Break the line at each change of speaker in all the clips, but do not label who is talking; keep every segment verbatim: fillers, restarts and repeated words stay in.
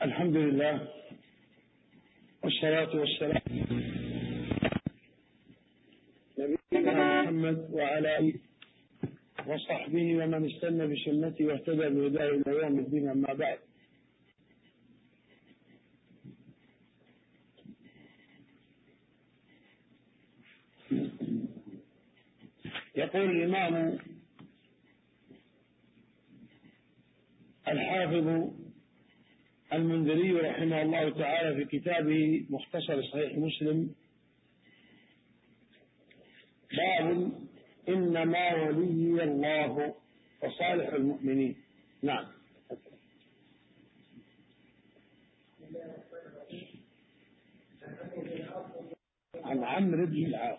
الحمد لله والصلاة والسلام نبينا محمد وعلى آله وصحبه ومن استنى بسنته واهتدى بهداه إلى يوم الدين. أما بعد، يقول الإمام الحافظ المنذري رحمه الله تعالى في كتابه مختصر صحيح مسلم: باب إنما ولي الله وصالح المؤمنين. نعم. عن عمرو بن العاص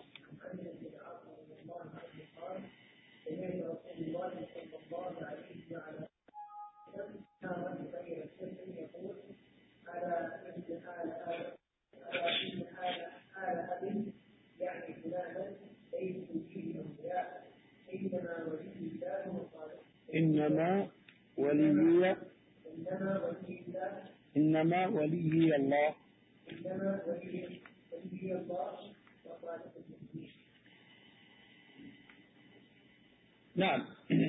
يقول: على ان حال على ان حال حال اب يعني فلانا ليس فيه انبياء، انما ولي الله وصالح
إنما ولي
انما ولي الله
إنما ولي الله
انما ولي ولي الله وصالح المؤمنين.
نعم.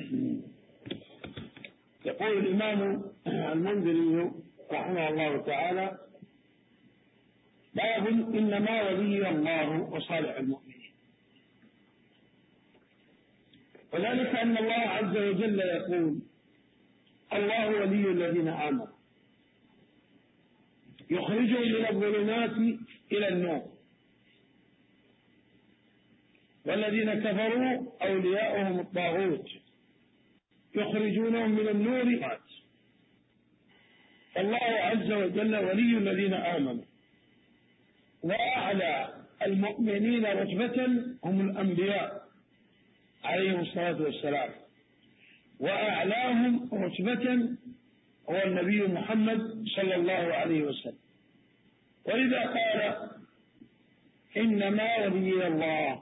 يقول الإمام المنذري رحمه الله تعالى: باب إنما ولي الله وصالح المؤمنين. وذلك أن الله عز وجل يقول: الله ولي الذين آمنوا يخرجهم من الظلمات إلى النور، والذين كفروا أولياؤهم الطاغوت يخرجونهم من النور إلى الظلمات. الله عز وجل ولي الذين آمنوا، وأعلى المؤمنين رتبة هم الأنبياء عليهم الصلاة والسلام، وأعلاهم رتبة هو النبي محمد صلى الله عليه وسلم. ولذا قال: إنما ولي الله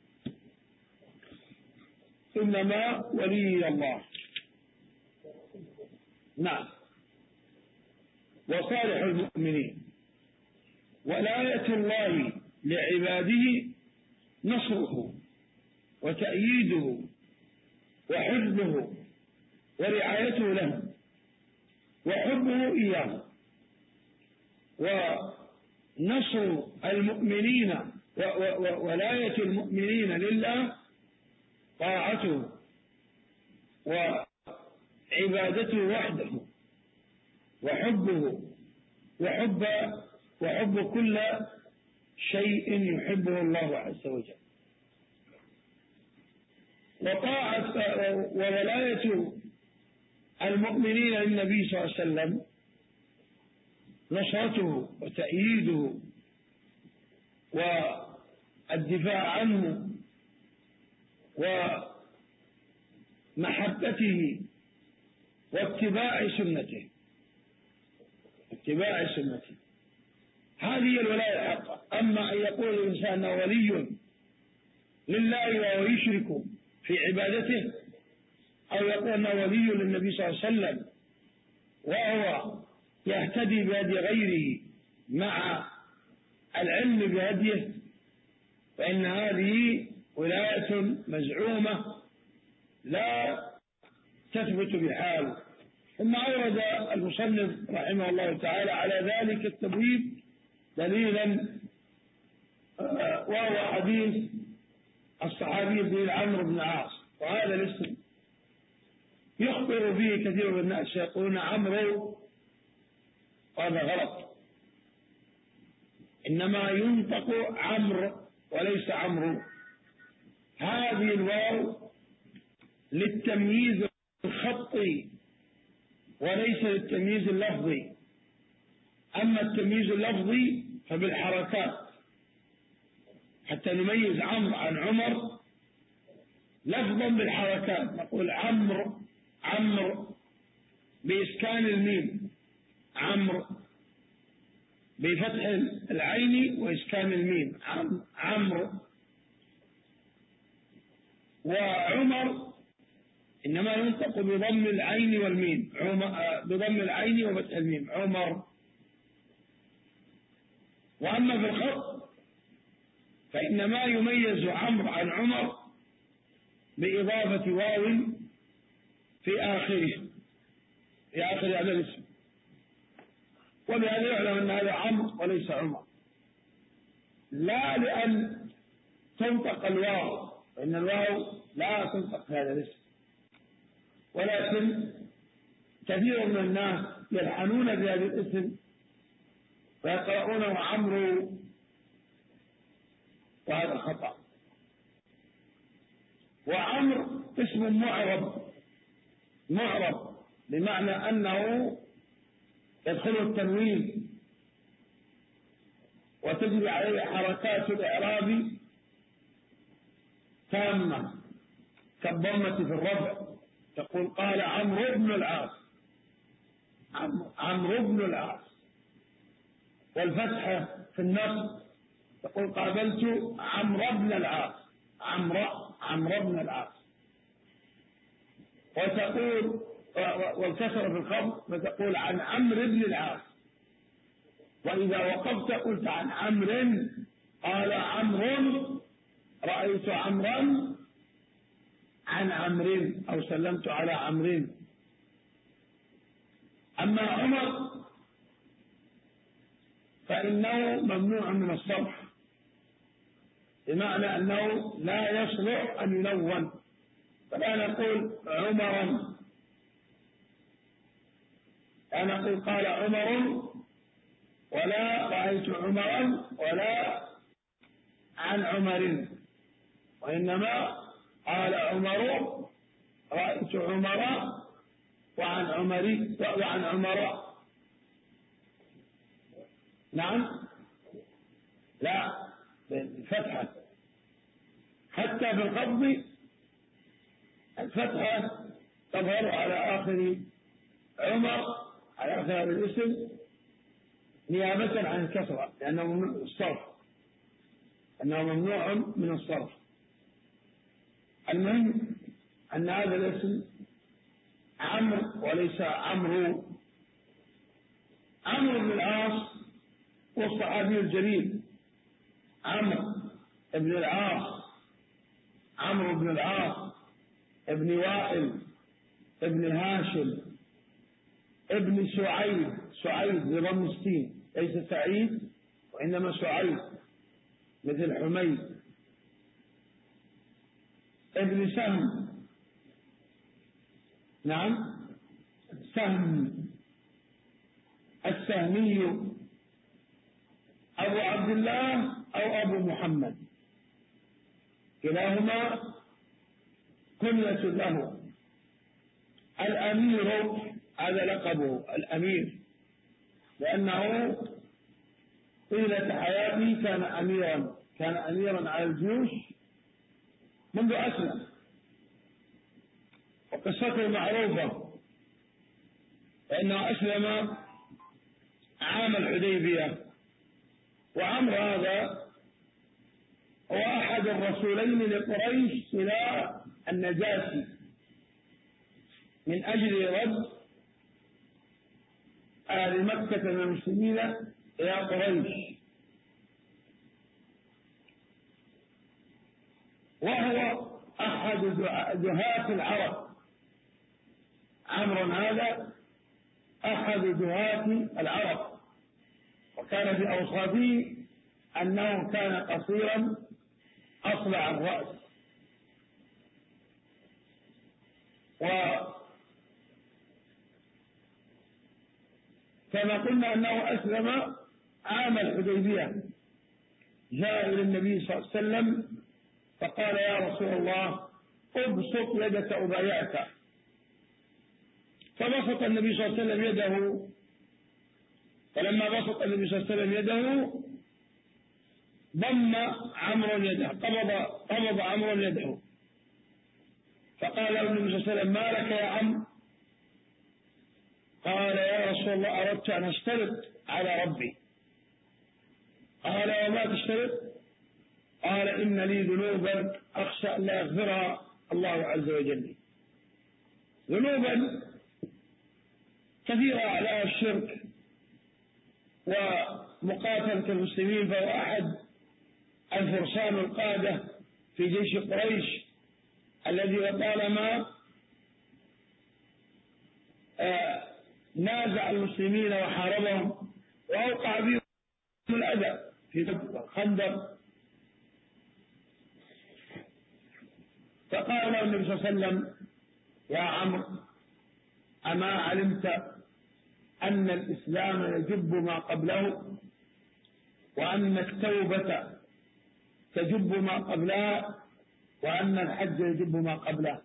إنما ولي الله نعم وصالح المؤمنين. ولاية الله لعباده نصره وتأييده وحفظه ورعايته لهم وحبه إياه. ونصر المؤمنين وولاية المؤمنين لله طاعته وعبادته وحده وحبه وحب وحب كل شيء يحبه الله عز وجل. وطاعة وولاية المؤمنين للنبي صلى الله عليه وسلم نصرته وتأييده والدفاع عنه ومحبته واتباع سنته اتباع سنته هذه الولاية الحقة. أما أن يقول الإنسان ولي لله وهو يشرك في عبادته، أو يقول أنه ولي للنبي صلى الله عليه وسلم وهو يهتدي بهدي غيره مع العلم بهديه، فإن هذه ولاية مزعومة لا تثبت بحال. ثم أورد المصنف رحمه الله تعالى على ذلك التبويب دليلا، وهو حديث الصحابي ابن عمرو بن العاص. وهذا الاسم يخبر به كثير من الناس يقولون عمرو، وهذا غلط، إنما ينطق عمرو وليس عمرو. هذه الواو للتمييز الخطي وليس للتمييز اللفظي. أما التمييز اللفظي فبالحركات، حتى نميز عمرو عن عمر لفظا بالحركات، نقول عمرو عمرو بإسكان الميم، عمرو بفتح العين وإسكان الميم عمرو. وعمر إنما ينطق بضم العين والميم، بضم العين وفتح الميم عمر. وأما في الخط فإن ما يميز عمرو عن عمر بإضافة واو في آخره، في آخر هذا الاسم، وبهذا يعلم أن هذا عمرو وليس عمر، لا لأن تنطق الواو، فإن الواو لا تنطق في هذا الاسم، ولكن كثير من الناس يلحنون بهذا الاسم ويقرؤونه عمرو، وهذا خطأ. وعمرو اسم معرب، معرب بمعنى أنه يدخله التنوين وتجري عليه حركات الإعراب تامة كالضمة في الرفع، تقول قال عمرو بن العاص، عمرو بن العاص، والفتحة في النصب تقول قابلت عمرو بن العاص، عمرو عمرو بن العاص، وتقول والكسر في الخفض فتقول عن عمرو بن العاص، وإذا وقفت قلت عن عمرو، قال عمرو رأيت عمرا عن عمرو أو سلمت على عمرو. أما عمر فإنه ممنوع من الصرف، بمعنى أنه لا يصلح أن يلون، فلا نقول عمرا، لا نقول قال عمر، ولا رأيت عمرا، ولا عن عمر، وإنما قال عمر رأيت عمر وعن عمري وعن عمر. نعم، لا بالفتحة، حتى في الخفض الفتحة تظهر على آخر عمر، على آخر الاسم نيابة عن الكسرة، لأنه ممنوع الصرف، أنه ممنوع من الصرف. المهم أن هذا الاسم عمرو وليس عمرو. عمرو بن العاص هو الصحابي الجليل، عمرو بن العاص، عمرو بن العاص ابن وائل ابن هاشم ابن سعيد، سعيد بضم السين ليس سعيد وإنما سعيد مثل حميد، ابن سهم، نعم سهم السهمي، أبو عبد الله أو أبو محمد، كلاهما كنية له. الأمير هذا لقبه، الأمير، لأنه طيلة حياته كان أميرا، كان أميرا على الجيوش منذ أسلم، وقصته معروفة، فإنه أسلم عام الحديبية. وعمرو هذا هو أحد الرسولين لقريش إلى النجاشي من أجل رد أهل مكة من المسلمين إلى قريش، وهو أحد دهاة العرب. عمرو هذا أحد دهاة العرب، وكان في أوصافه أنه كان قصيرا أصلع الرأس، وكما قلنا أنه أسلم عام الحديبية، جاء إلى النبي صلى الله عليه وسلم فقال يا رسول الله ابسط يدك أبايعك، فبسط النبي صلى الله عليه وسلم يده، فلما بسط النبي صلى الله عليه وسلم يده ضم عمرو يده، قبض قبض عمرو يده، فقال له النبي صلى الله عليه وسلم ما لك يا عم؟ قال يا رسول الله أردت أن أشترط على ربي. قال وما تشترط؟ قال إن لي ذنوبا أخشى أن لا يغفرها الله عز وجل، ذنوبا كثيرة على الشرك ومقاتلة المسلمين، فهو أحد الفرسان القادة في جيش قريش الذي طالما نازع المسلمين وحاربهم وأوقع بهم الأذى في الخندق. فقال له النبي صلى الله عليه وسلم: يا عمرو، أما علمت أن الإسلام يجب ما قبله، وأن التوبة تجب ما قبلها، وأن الحج يجب ما قبله؟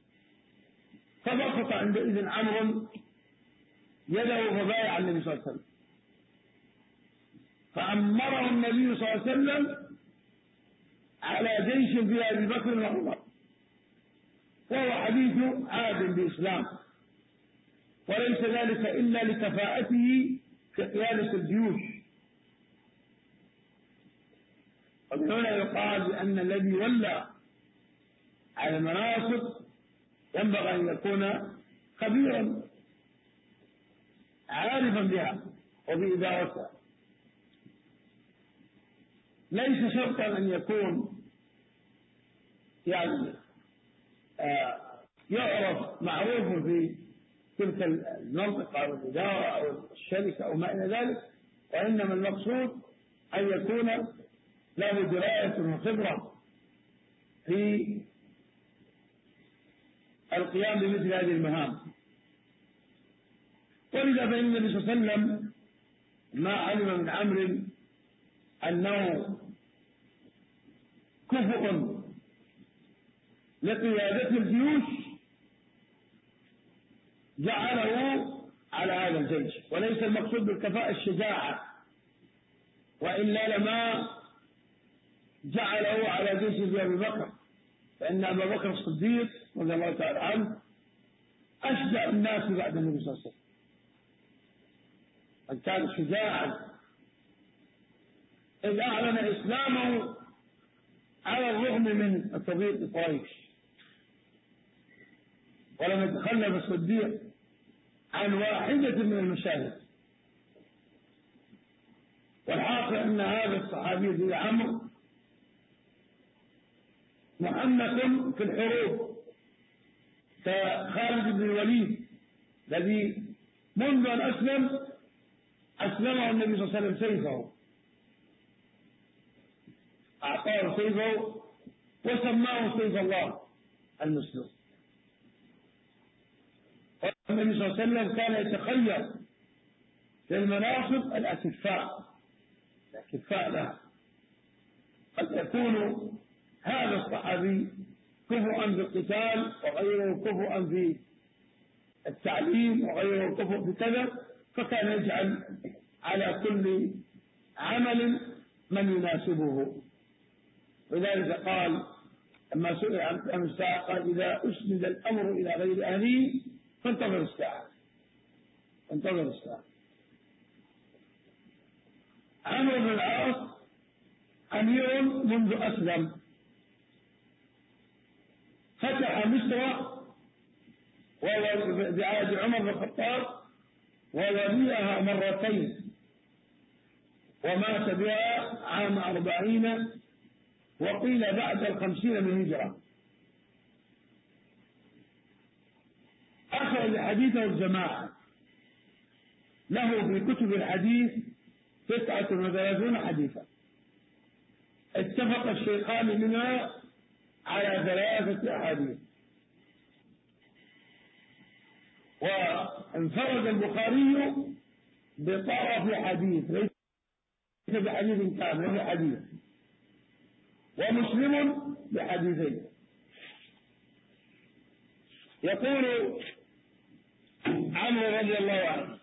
فبسط عندئذ عمرو يده فبايع النبي صلى الله عليه وسلم، فأمره النبي صلى الله عليه وسلم على جيش في أبي بكر وعمر، وهو حديث عاد بإسلام، وليس ذلك إلا لكفاءته في قيادة الجيوش. ومن هنا يقال بأن الذي ولى على المناصب ينبغي أن يكون خبيرا عارفا بها وبإدارتها، ليس شرطا أن يكون يعني آه يعرف معروف في تلك المنطقة أو الإدارة أو الشركة أو ما إلى ذلك، وإنما المقصود أن يكون له دراية وخبرة في القيام بمثل هذه المهام. ولذا فإن النبي صلى الله عليه وسلم ما علم من عمرو أنه كفء لقيادة الجيوش جعله على هذا الجيش، وليس المقصود بالكفاءة الشجاعة، وإلا لما جعله على جيش أبي بكر، فإن أبا بكر الصديق رضي الله تعالى عنه أشجع الناس بعد النبي صلى الله عليه وسلم، قد كان شجاعا إذ أعلن إسلامه على الرغم من تضييق قريش، ولم يتخلف الصديق عن واحدة من المشاهد. والحاصل أن هذا الصحابي ذي عمرو محنك في الحروب كخالد بن الوليد الذي منذ أن أسلم أسلمه النبي صلى الله عليه وسلم سيفه، أعطاه سيفه وسماه سيف الله المسلوب. والنبي صلى الله عليه وسلم كان يتخير في المناصب الأكفاء الأكفاء لها، قد يكون هذا الصحابي كفؤا في القتال وغيره كفؤا في التعليم وغيره كفؤ في كذا، فكان يجعل على كل عمل من يناسبه. ولذلك قال لما سئل عن الساعة قال: إذا أسند الأمر إلى غير أهله فانتظر الساعة فانتظر الساعة. عمرو بن العاص أمير منذ أسلم، فتح مصر وهو بعهد عمر بن الخطاب ووليها مرتين، ومات بها عام أربعين وقيل بعد الخمسين من هجرة. أخرج حديثه الجماعة، له في كتب الحديث تسعة وثلاثون حديثا، اتفق الشيخان منها على ثلاثة أحاديث، وانفرد البخاري بطرف حديث ليس بحديث كامل وهي حديث، ومسلم بحديثين. يقول عمرو رضي الله عنه: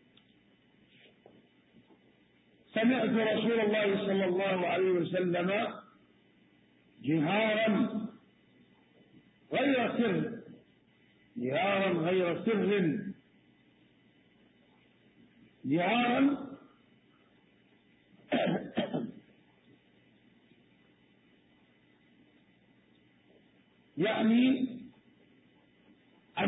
سمعت رسول الله صلى الله عليه وسلم جهارا غير سر جهارا غير سر جهارا يعني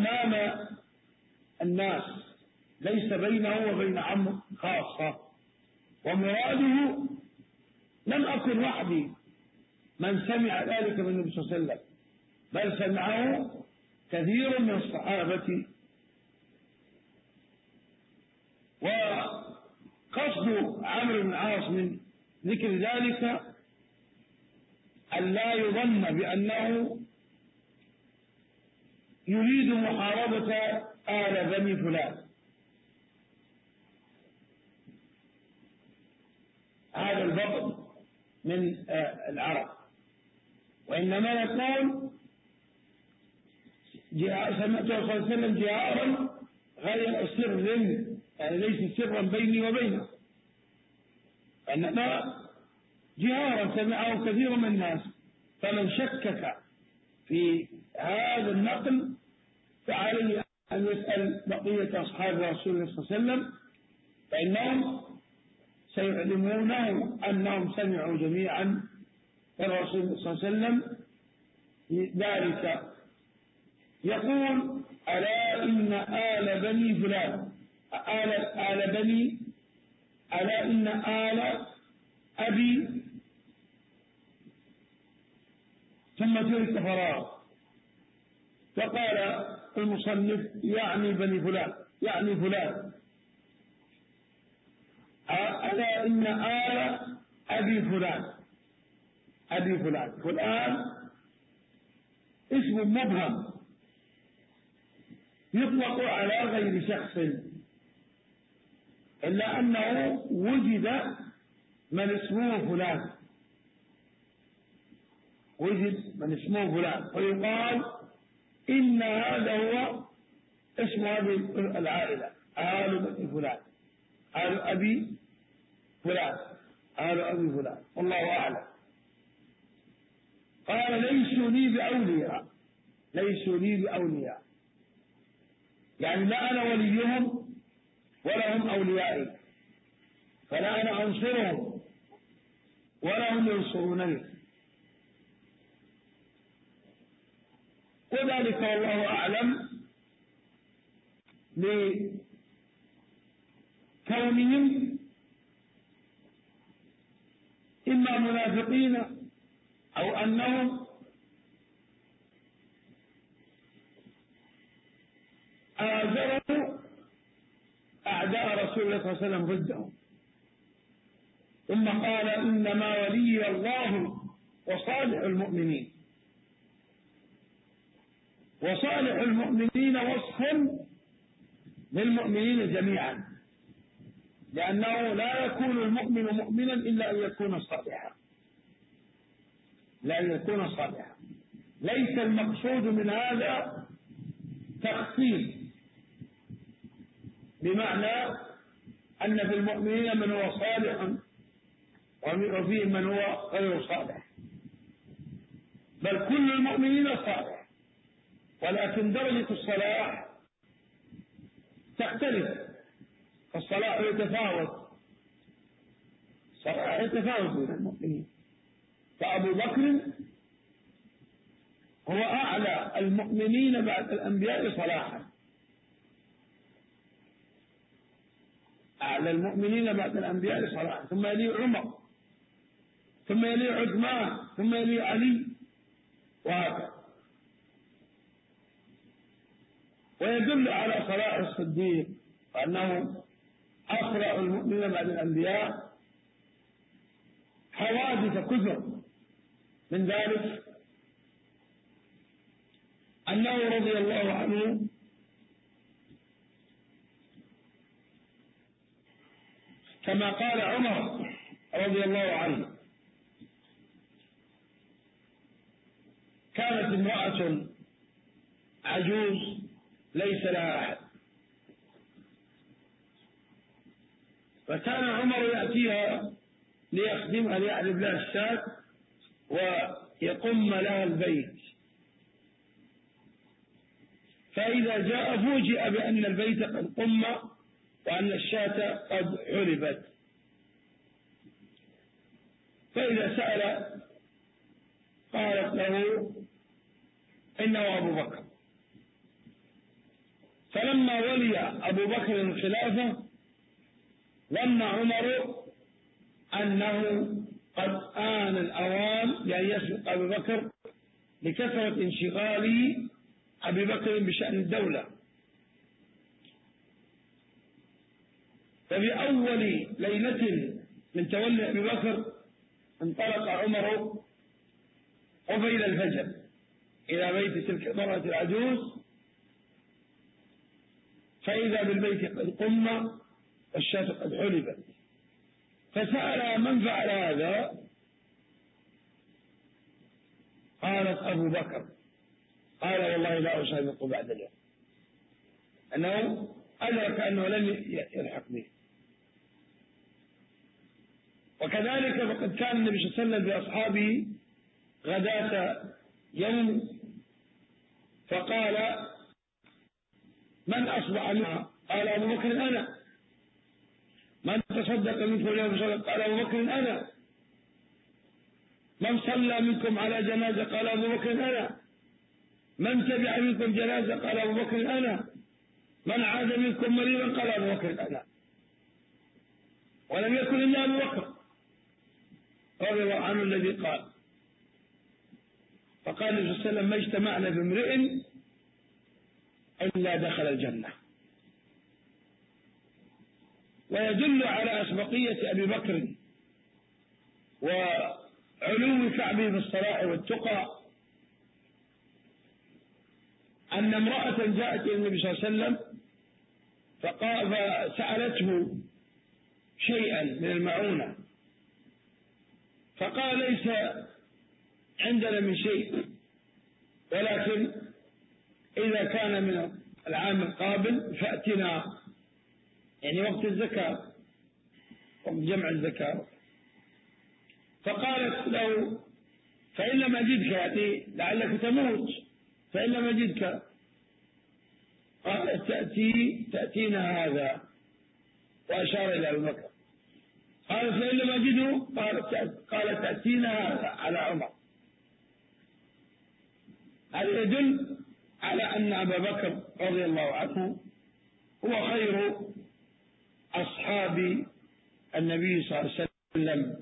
أمام الناس، ليس بينه وبين عمرو خاصة، ومراده لم أكن وحدي من سمع ذلك من النبي صلى الله عليه وسلم، بل سمعه كثير من الصحابة. وقصد عمرو بن العاص من ذكر ذلك أن لا يظن بأنه يريد محاربة آل بني فلان، هذا البغض من العرب، وإنما يقول سمعت صلى الله عليه وسلم جهارا غير سر، يعني ليس سرا بيني وبينه، إنما جهارا سمعه كثير من الناس. فمن شكك في هذا النقل فعليه أن يسأل بقية أصحاب رسول الله صلى الله عليه وسلم، فإنهم سيعلمونه أنهم سمعوا جميعا من الرسول صلى الله عليه وسلم ذلك. يقول ألا إن آل بني فلان، آل, آل بني ألا إن آل أبي، ثم ترك فراغ، فقال المصنف يعني بني فلان، يعني فلان. ألا إن آل أبي فلان، أبي فلان، فلان اسم مبهم يطلق على غير شخص، إلا أنه وجد من اسمه فلان، وجد من اسمه فلان، ويقال إن هذا هو اسم هذه العائلة، آل بني فلان، آل أبي فلان، آل أبي فلان، والله أعلم. قال ليسوا لي بأولياء، ليسوا لي بأولياء، يعني لا أنا وليهم ولا هم أوليائي، فلا أنا أنصرهم ولا هم ينصرونني، وذلك والله أعلم لكونهم إما منافقين أو أنهم آزروا أعداء رسول الله صلى الله عليه وسلم ضدهم. ثم قال إنما ولي الله وصالح المؤمنين، وصالح المؤمنين وصف للمؤمنين جميعا، لأنه لا يكون المؤمن مؤمنا إلا أن يكون صالحا، لا أن يكون صالحا. ليس المقصود من هذا تخصيص، بمعنى أن في المؤمنين من هو صالح وفيه من هو غير صالح، بل كل المؤمنين صالح، ولكن درجة الصلاح تختلف، فالصلاح يتفاوت، الصلاح يتفاوت بين المؤمنين. فأبو بكر هو أعلى المؤمنين بعد الأنبياء صلاحا، أعلى المؤمنين بعد الأنبياء صلاحا، ثم يلي عمر، ثم يلي عثمان، ثم يلي علي، وهكذا. ويدل على صلاح الصديق وأنه أقرأ المؤمنين بعد الأنبياء حوادث كثر، من ذلك أنه رضي الله عنه كما قال عمر رضي الله عنه كانت امرأة عجوز ليس لها أحد، فكان عمر يأتيها ليخدمها ليعلب لها الشاة ويقم لها البيت، فإذا جاء فوجئ بأن البيت قد قم وأن الشاة قد علبت، فإذا سأل قالت له إنه أبو بكر. فلما ولي أبو بكر الخلافة ظن عمر أنه قد آن الأوان لأن يسبق أبي بكر لكثرة انشغال أبي بكر بشأن الدولة. ففي أول ليلة من تولي أبي بكر انطلق عمر قبيل الفجر إلى بيت تلك المرأة العجوز، فإذا بالبيت قد قم والشاة قد حلبت، فسأل من فعل هذا؟ قالت أبو بكر. قال والله لا أصادق بعد اليوم، أنه أدرك أنه لن يلحق به. وكذلك فقد كان النبي صلى الله عليه وسلم بأصحابه غداة يوم فقال من أصبح منها؟ قال أبو بكر أنا. من تصدق منكم اليوم بصدقة؟ قال أبو بكر أنا. من صلى منكم على جنازة؟ قال أبو بكر أنا. من تبع منكم جنازة؟ قال أبو بكر أنا. من عاد منكم مريضا؟ قال أبو بكر أنا. ولم يكن إلا أبو بكر رضي الله عنه الذي قال. فقال النبي صلى الله عليه وسلم ما اجتمعنا بامرئ إلا دخل الجنة. ويدل على أسبقية أبي بكر وعلو كعبه بالصلاح والتقى أن امرأة جاءت إلى النبي صلى الله عليه وسلم فسألته شيئا من المعونة، فقال ليس عندنا من شيء، ولكن إذا كان من العام القابل فأتنا، يعني وقت الزكاة، وقت جمع الزكاة. فقالت له فإن لم أجدك، يعني لعلك تموت، فإن لم أجدك قالت تأتي تأتينا هذا، وأشار إلى أبي بكر. قالت فإن لم أجده قالت تأتينا هذا على عمر. هذا يدل على أن أبا بكر رضي الله عنه هو خير أصحاب النبي صلى الله عليه وسلم،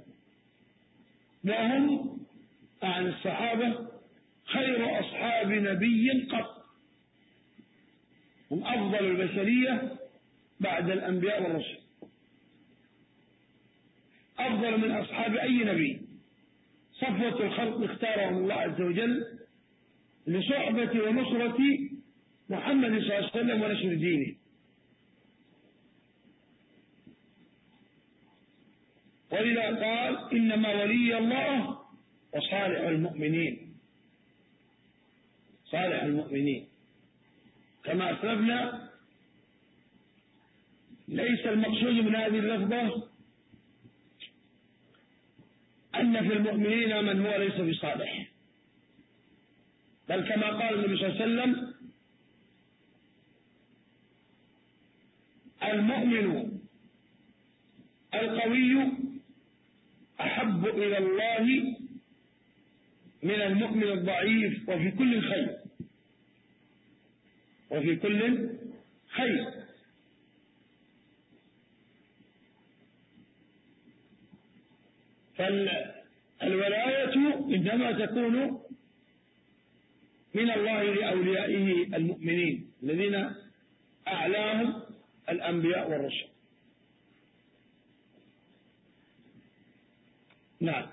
وهم عن الصحابة خير أصحاب نبي قط، هم أفضل البشرية بعد الأنبياء والرسل، أفضل من أصحاب أي نبي. صفوة الخلق اختارهم الله عز وجل لصحبة ونصرة محمد صلى الله عليه وسلم ونشر دينه. ولذا قال إنما ولي الله وصالح المؤمنين، صالح المؤمنين. كما أسلفنا ليس المقصود من هذه اللفظة أن في المؤمنين من هو ليس بصالح، بل كما قال النبي صلى الله عليه وسلم المؤمن القوي أحب إلى الله من المؤمن الضعيف، وفي كل خير، وفي كل خير. فالولاية إنما تكون من الله لأوليائه المؤمنين الذين أعلاهم الأنبياء والرسل. نعم.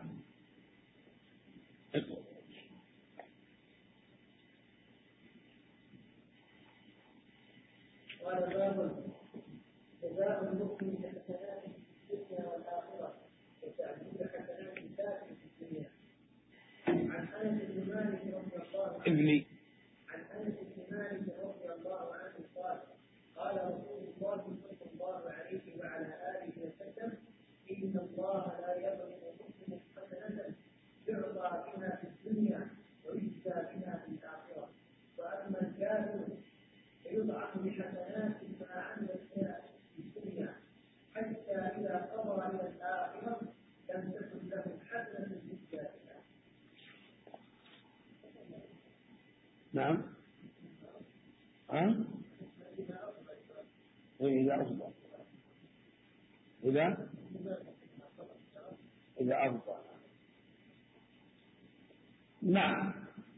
قال باب جزاء المؤمن بحسنات في الدنيا والآخرة وتعجيل حسنات الكافر في الدنيا. عن أنس بن مالك رضي الله عنه
ابني
عن أنس بن مالك رضي الله عنه قال قال رسول الله صلى الله عليه وعلى آله وسلم إن الله لا يظلم مسلم حسنة يعطى بها في الدنيا ويجزى بها في الآخرة، وأما الكافر فيضعف بحسنات ما عمل فيها في الدنيا حتى إذا قضى إلى الآخرة لم تكن له حسنة يجزى بها.
نعم. ها؟ إذا أصبح إذا إذا أفضى. نعم.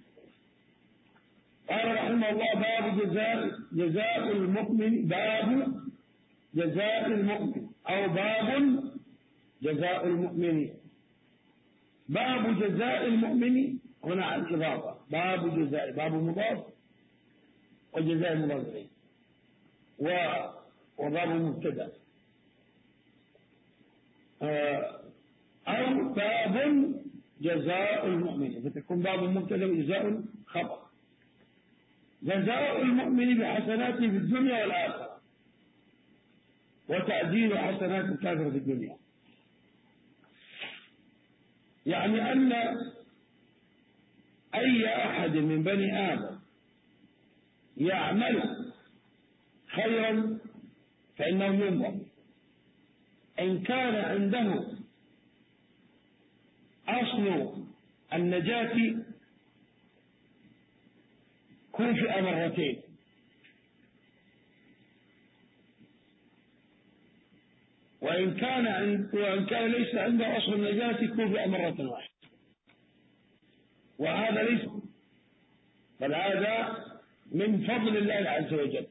قال رحمه الله: باب جزاء جزاء المؤمن، باب جزاء المؤمن، أو باب جزاء المؤمن. باب جزاء المؤمن هنا عن إضافة، باب جزاء، باب مضاف وجزاء مضاف إليه، وباب مبتدأ، أو باب جزاء المؤمن، فتكون باب مبتدأ وجزاء خبر. جزاء المؤمن بحسناته في الدنيا والآخرة، وتعديل حسنات الكافر في الدنيا. يعني أن أي أحد من بني آدم يعمل خيرا فإنه ينظر، إن كان عنده أصل النجاة كوفئ مرتين، وإن كان عند وإن كان ليس عنده أصل النجاة كوفئ مرة واحدة، وهذا ليس، بل هذا من فضل الله عز وجل.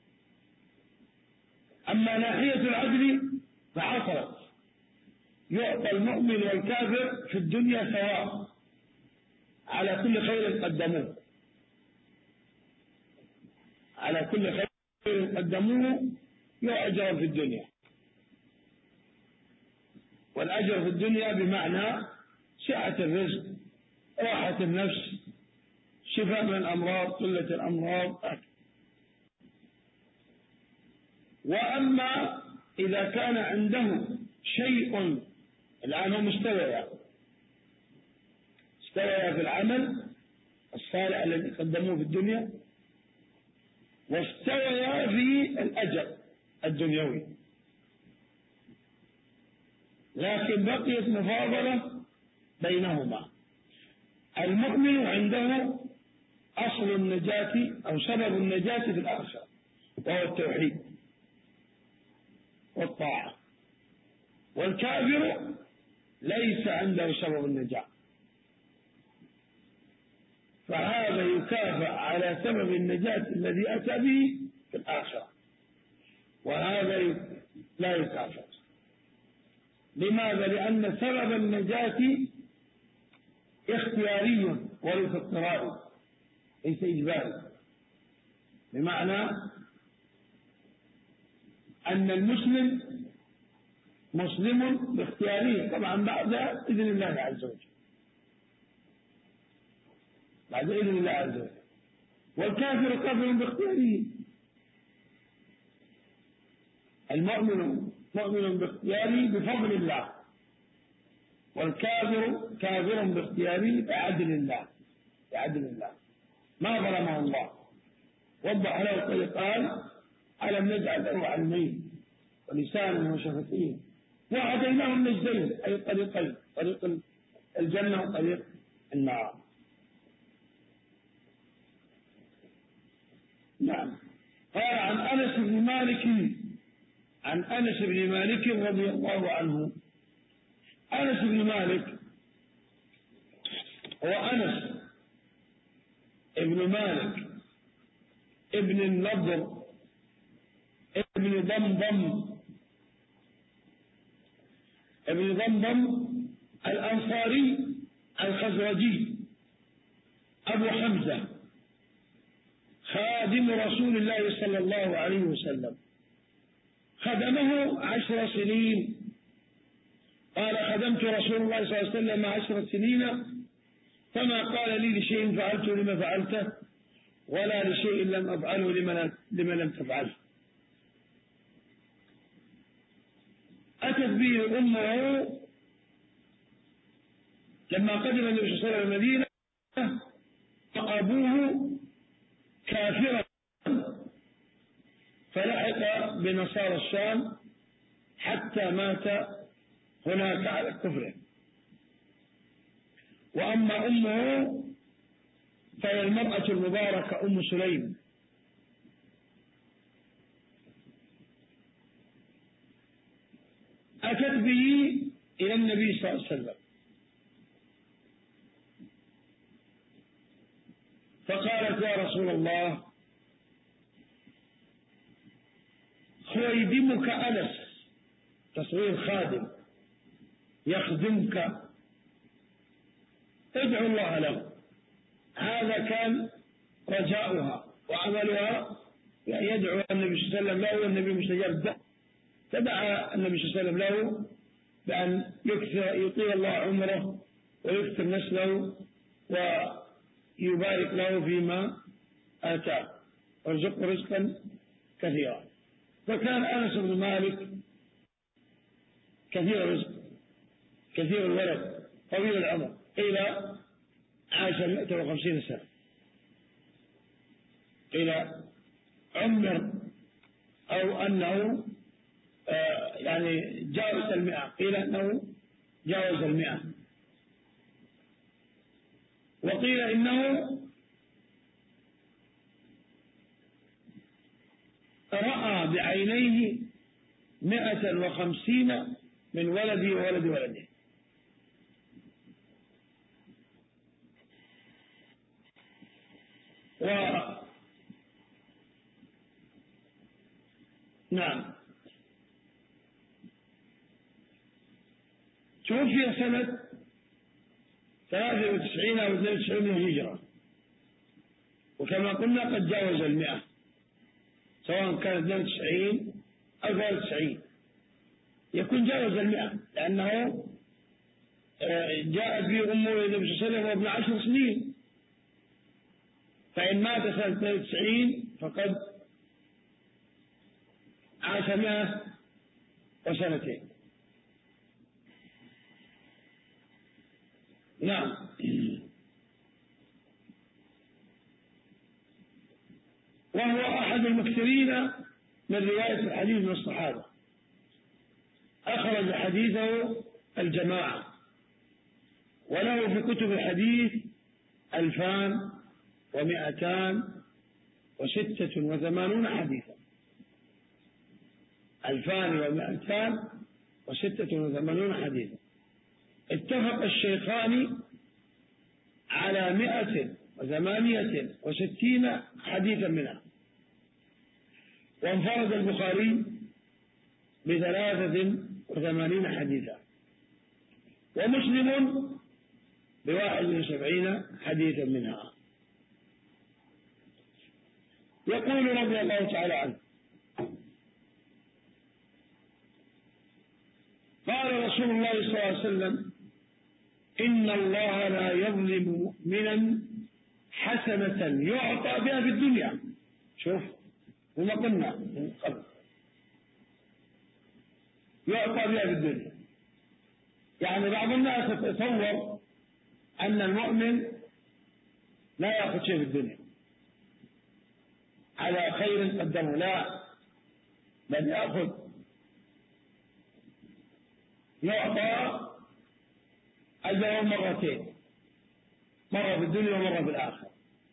أما ناحية العدل فحصلت، يعطى المؤمن والكافر في الدنيا سواء على كل خير قدموه، على كل خير قدموه يؤجر في الدنيا. والأجر في الدنيا بمعنى سعة الرزق، راحة النفس، شفاء من الأمراض، قلة الأمراض. وأما إذا كان عنده شيء، الآن هم استويا استويا في العمل الصالح الذي قدموه في الدنيا، واستويا في الأجر الدنيوي، لكن بقيت مفاضلة بينهما. المؤمن عنده أصل النجاة أو سبب النجاة في الآخرة، وهو التوحيد والطاعة، والكافر ليس عنده سبب النجاة، فهذا يكافئ على سبب النجاة الذي أتى به في الآخرة، وهذا لا يكافئ. لماذا؟ لأن سبب النجاة اختياري وليس اضطراري، ليس إجباري، بمعنى أن المسلم مسلم باختياره، طبعا بعد إذن الله عز وجل، بعد إذن الله عز وجل. والكافر كافر باختياره. المؤمن مؤمن باختياره بفضل الله، والكافر كافر باختياره بعدل الله، بعدل الله، ما ظلمه الله. وضح له قال: ألم نجعل له عينين ولسانا وشفتين وهديناه النجدين، أي طريقين، طريق الجنة وطريق النار. نعم. قال: عن أنس بن مالك عن أنس بن مالك رضي الله عنه. أنس بن مالك هو أنس ابن مالك ابن النضر ابن ضمضم ابن ضمضم الأنصاري الخزرجي أبو حمزة، خادم رسول الله صلى الله عليه وسلم، خدمه عشر سنين. قال: خدمت رسول الله صلى الله عليه وسلم عشر سنين، فما قال لي لشيء فعلته لما فعلته، ولا لشيء لم أفعله لما لم تفعله. أتت به أمه لما قدم النبي صلى الله عليه وسلم المدينة، وأبوه كافرا، فلحق بنصارى الشام حتى مات هناك على كفره. وأما أمه فهي المرأة المباركة أم سليم، أتت به إلى النبي صلى صلى الله عليه وسلم، فقالت يا رسول الله خويدمك أنس، تصوير خادم يخدمك، ادعو الله له. هذا كان رجاؤها وعملها، بأن يدعو النبي صلى الله عليه وسلم له، والنبي مستجاب الدعوة، فدعا النبي صلى الله عليه وسلم له بأن يطيل الله عمره ويكثر نسله ويبارك له فيما آتاه ويرزقه رزقا كثيرا. فكان أنس بن مالك كثير الرزق كثير الولد طويل العمر، إلى عاش مئة وخمسين سنة، إلى عمر أو أنه آه يعني جاوز المئة، قيل أنه جاوز المئة، وقيل إنه رأى بعينيه مئة وخمسين من ولدي وولد ولده. و نعم توفي سنة ثلاثة وتسعين أو اثنين وتسعين من الهجرة، وكما قلنا قد جاوز المئة، سواء كان اثنين وتسعين أو ثلاثة وتسعين يكون جاوز المئة، لأنه جاءت به أمه النبي صلى الله عليه وسلم وابن عشر سنين، فإن مات سنة اثنين وتسعين فقد عاش مئة وسنتين. نعم وهو أحد المكثرين من رواية الحديث من الصحابة، أخرج حديثه الجماعة، وله في كتب الحديث ألفان ومئتان وستة وثمانون حديثا، ألفان ومئتان وستة وثمانون حديثا. اتفق الشيخان على مئة وثمانية وستين حديثا منها، وانفرد البخاري بثلاثة وثمانين حديثا، ومسلم بواحد وسبعين حديثا منها. يقول رضي الله تعالى عنه قال رسول الله صلى الله عليه وسلم إن الله لا يظلم مؤمنا حسنة يعطى بها في الدنيا. شوف وما قلنا من قبل، يعطى بها في الدنيا، يعني بعض الناس يتصور أن المؤمن لا يأخذ شيء في الدنيا على خير قدمه، لا، بل يأخذ يعطى أجره مرتين، مرة في الدنيا ومرة في الآخرة.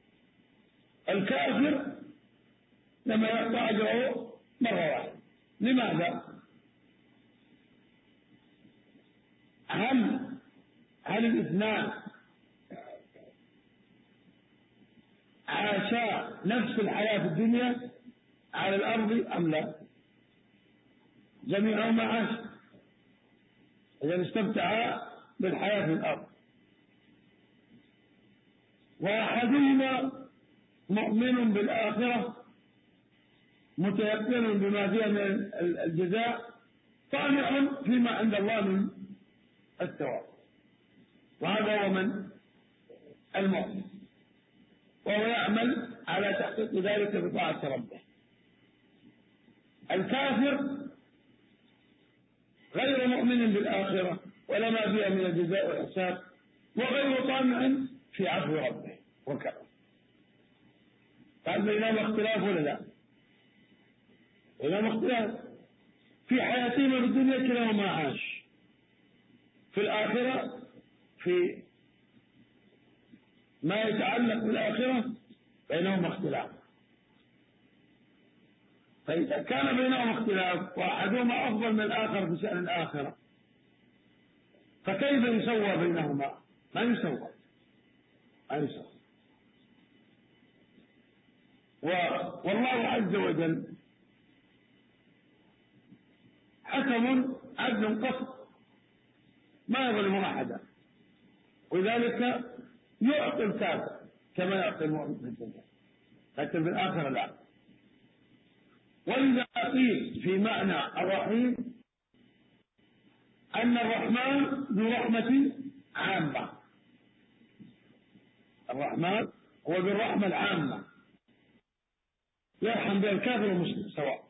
الكافر لما يعطى أجره مرة واحدة. لماذا؟ هل هل الاثنان عاشا نفس الحياة في الدنيا على الأرض أم لا؟ جميعهما عاش، إذا استمتع بالحياة في الأرض، وأحدهما مؤمن بالآخرة متيقن بما فيها من الجزاء طامع فيما عند الله من الثواب، وهذا هو من المؤمن، وهو يعمل على تحقيق ذلك بطاعة ربه. الكافر غير مؤمن بالآخرة ولا ما فيها من الجزاء والحساب، وغير طامع في عفو ربه وكرمه. فهل بينهما اختلاف ولا لا؟ بينهما اختلاف. في حياتهما في الدنيا كلاهما عاش، في الآخرة في ما يتعلق بالآخرة بينهما اختلاف. فإذا كان بينهما اختلاف وأحدهما أفضل من الآخر في شأن الآخرة، فكيف يسوى بينهما؟ ما يسوى ما يسوى. والله عز وجل حكم عدل قصد ما يظلم أحدا، ولذلك يعطي الكافر كما يعطي المؤمن في الدنيا، لكن في الآخرة لا. وإذا قيل في معنى الرحيم أن الرحمن ذو رحمة عامة، الرحمن هو ذو الرحمة العامة يرحم بها الكافر والمسلم سواء،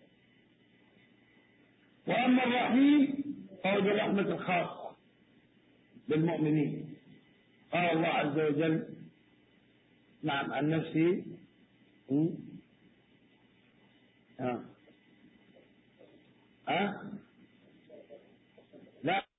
وأما الرحيم فهو ذو الرحمة الخاصة بالمؤمنين. قال الله عز وجل نعم عن نفسه ها ها لا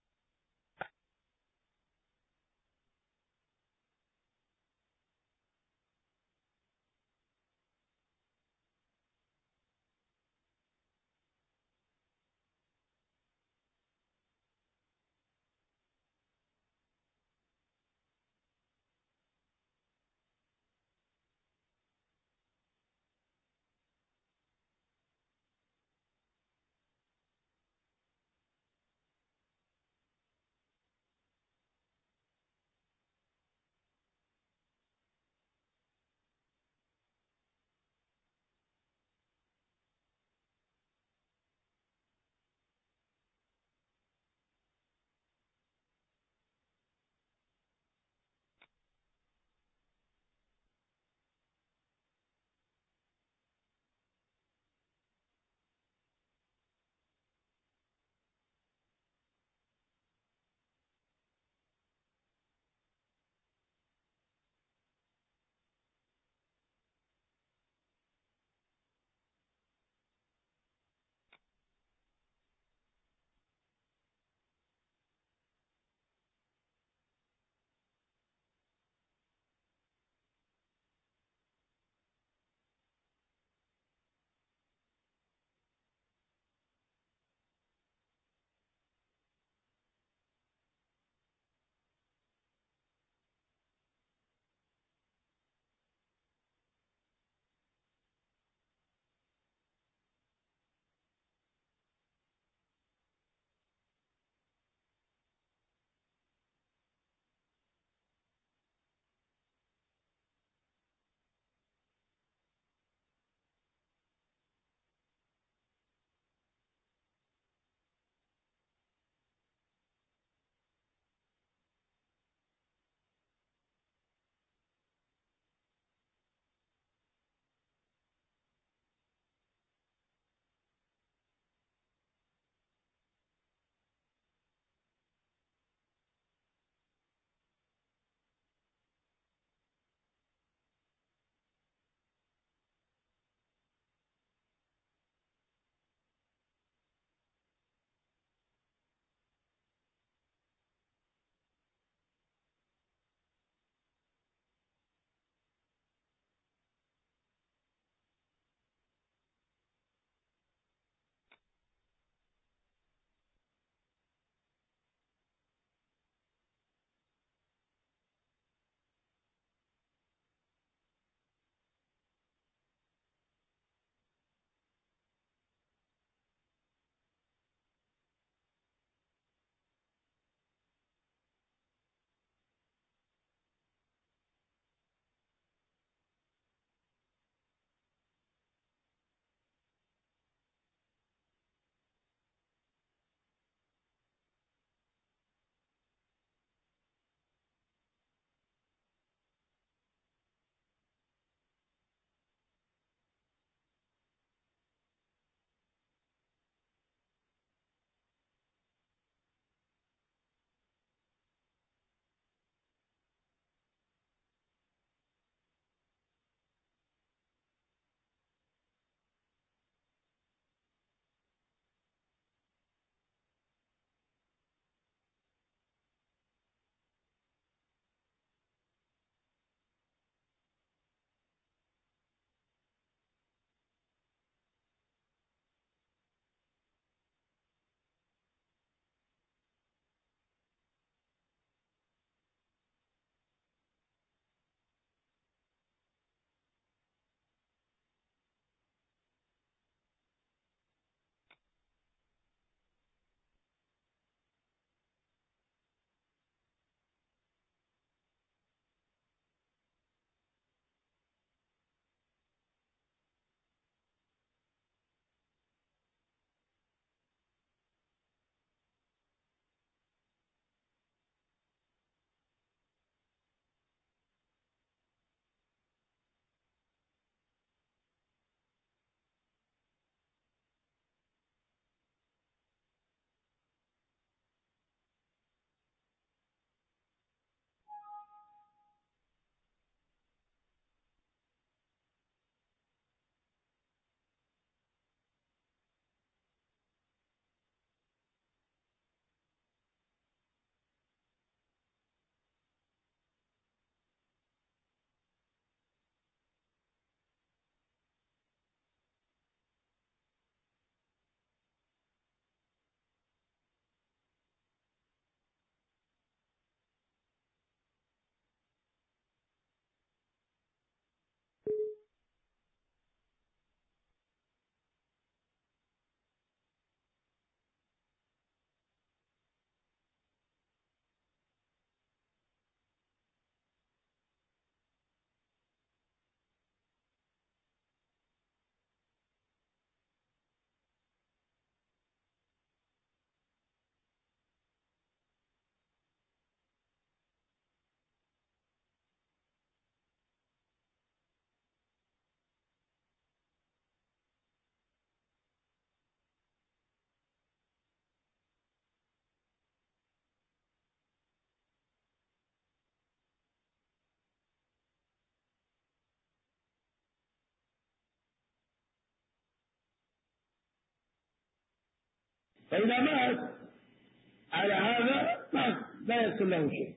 فإذا مات على هذا ما لا يصل له شيء.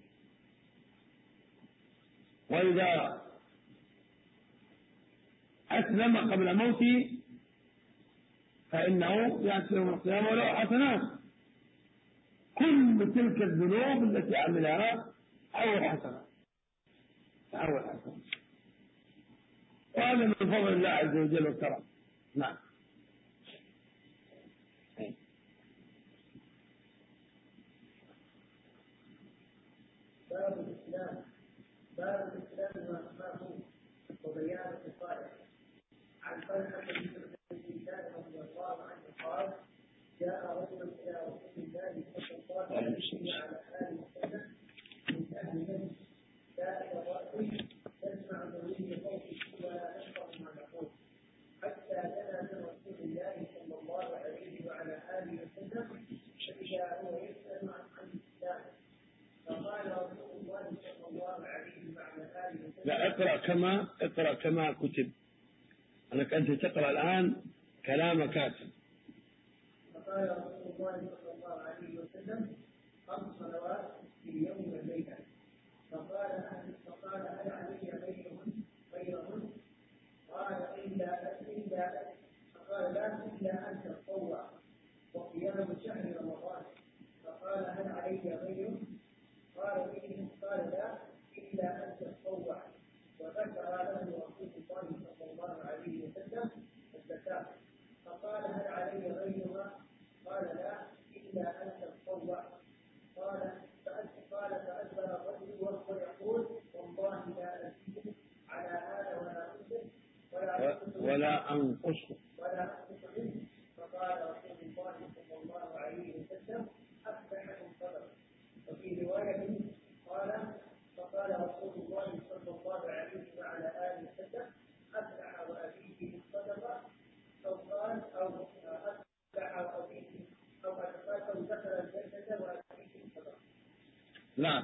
وإذا أسلم قبل موته فإنه يأتي يوم القيامة وله حسنات، كل تلك الذنوب التي عملها أول حسنات أول حسنات. وهذا من فضل الله عز وجل والكرم. نعم.
باب الإسلام باب الإسلام وأسماءه وبيان الصالح. عن طلحة بن عبيد الله رضي الله عنه قال: جاء رجل إلى رسول الله صلى الله عليه وسلم على آل وسلم من أهل نجد سائل الرأس يسمع ذويه صوته ولا يفقه ما نقول، حتى دنا من رسول الله صلى الله عليه وعلى آله وسلم فإذا هو يسأل عن الإسلام، فقال رسول الله صلى الله عليه وعلى آله وسلم:
لا، اقرأ كما اقرأ كما كتب، أنك أنت تقرأ الآن كلام كاتب.
فقال رسول الله صلى الله عليه وسلم: خمس صلوات في اليوم والليلة. فقال فقال هل علي غيرهن غيرهن؟ قال إلا إلا فقال لا إلا أن تتطوع وقيام شهر رمضان. فقال هل علي غيره؟ قال إن قال لا إلا أن تتطوع. وذكر له رسول الله صلى الله عليه وسلم الزكاة. فقال هل علي غيرها؟ قال لا إلا أن تتطوع. قال قال فأدبر الرجل وهو يقول: والله لا أزيد على هذا ولا أزيد ولا
ولا أنقص
ولا أنقص منه. فقال رسول الله صلى الله عليه وسلم: أفتح من صدر. وفي رواية قال: فقال رسول الله صلى الله عليه وعلى آله وسلم: أفتح وأبيه بالصدقة. أو قال أو أفتح وأبيه أو أدخل أو دخل الجنة وأبيه بالصدقة.
نعم.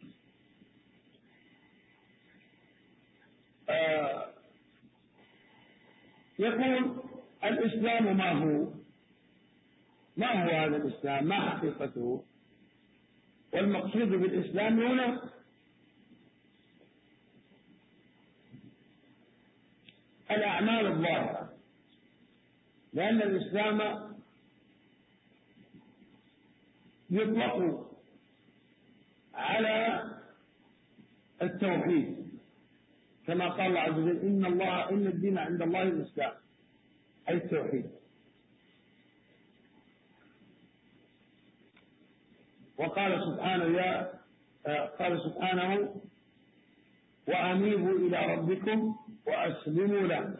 آه يقول: الإسلام ما هو؟ ما هو هذا الإسلام؟ ما حقيقته؟ والمقصود بالإسلام هنا الأعمال الظاهرة، لأن الإسلام يطلق على التوحيد، كما قال الله عز وجل: إن الله إن الدين عند الله الإسلام، أي التوحيد. وقال سبحانه يا قال سبحانه: وأنيبوا إلى ربكم وأسلموا له،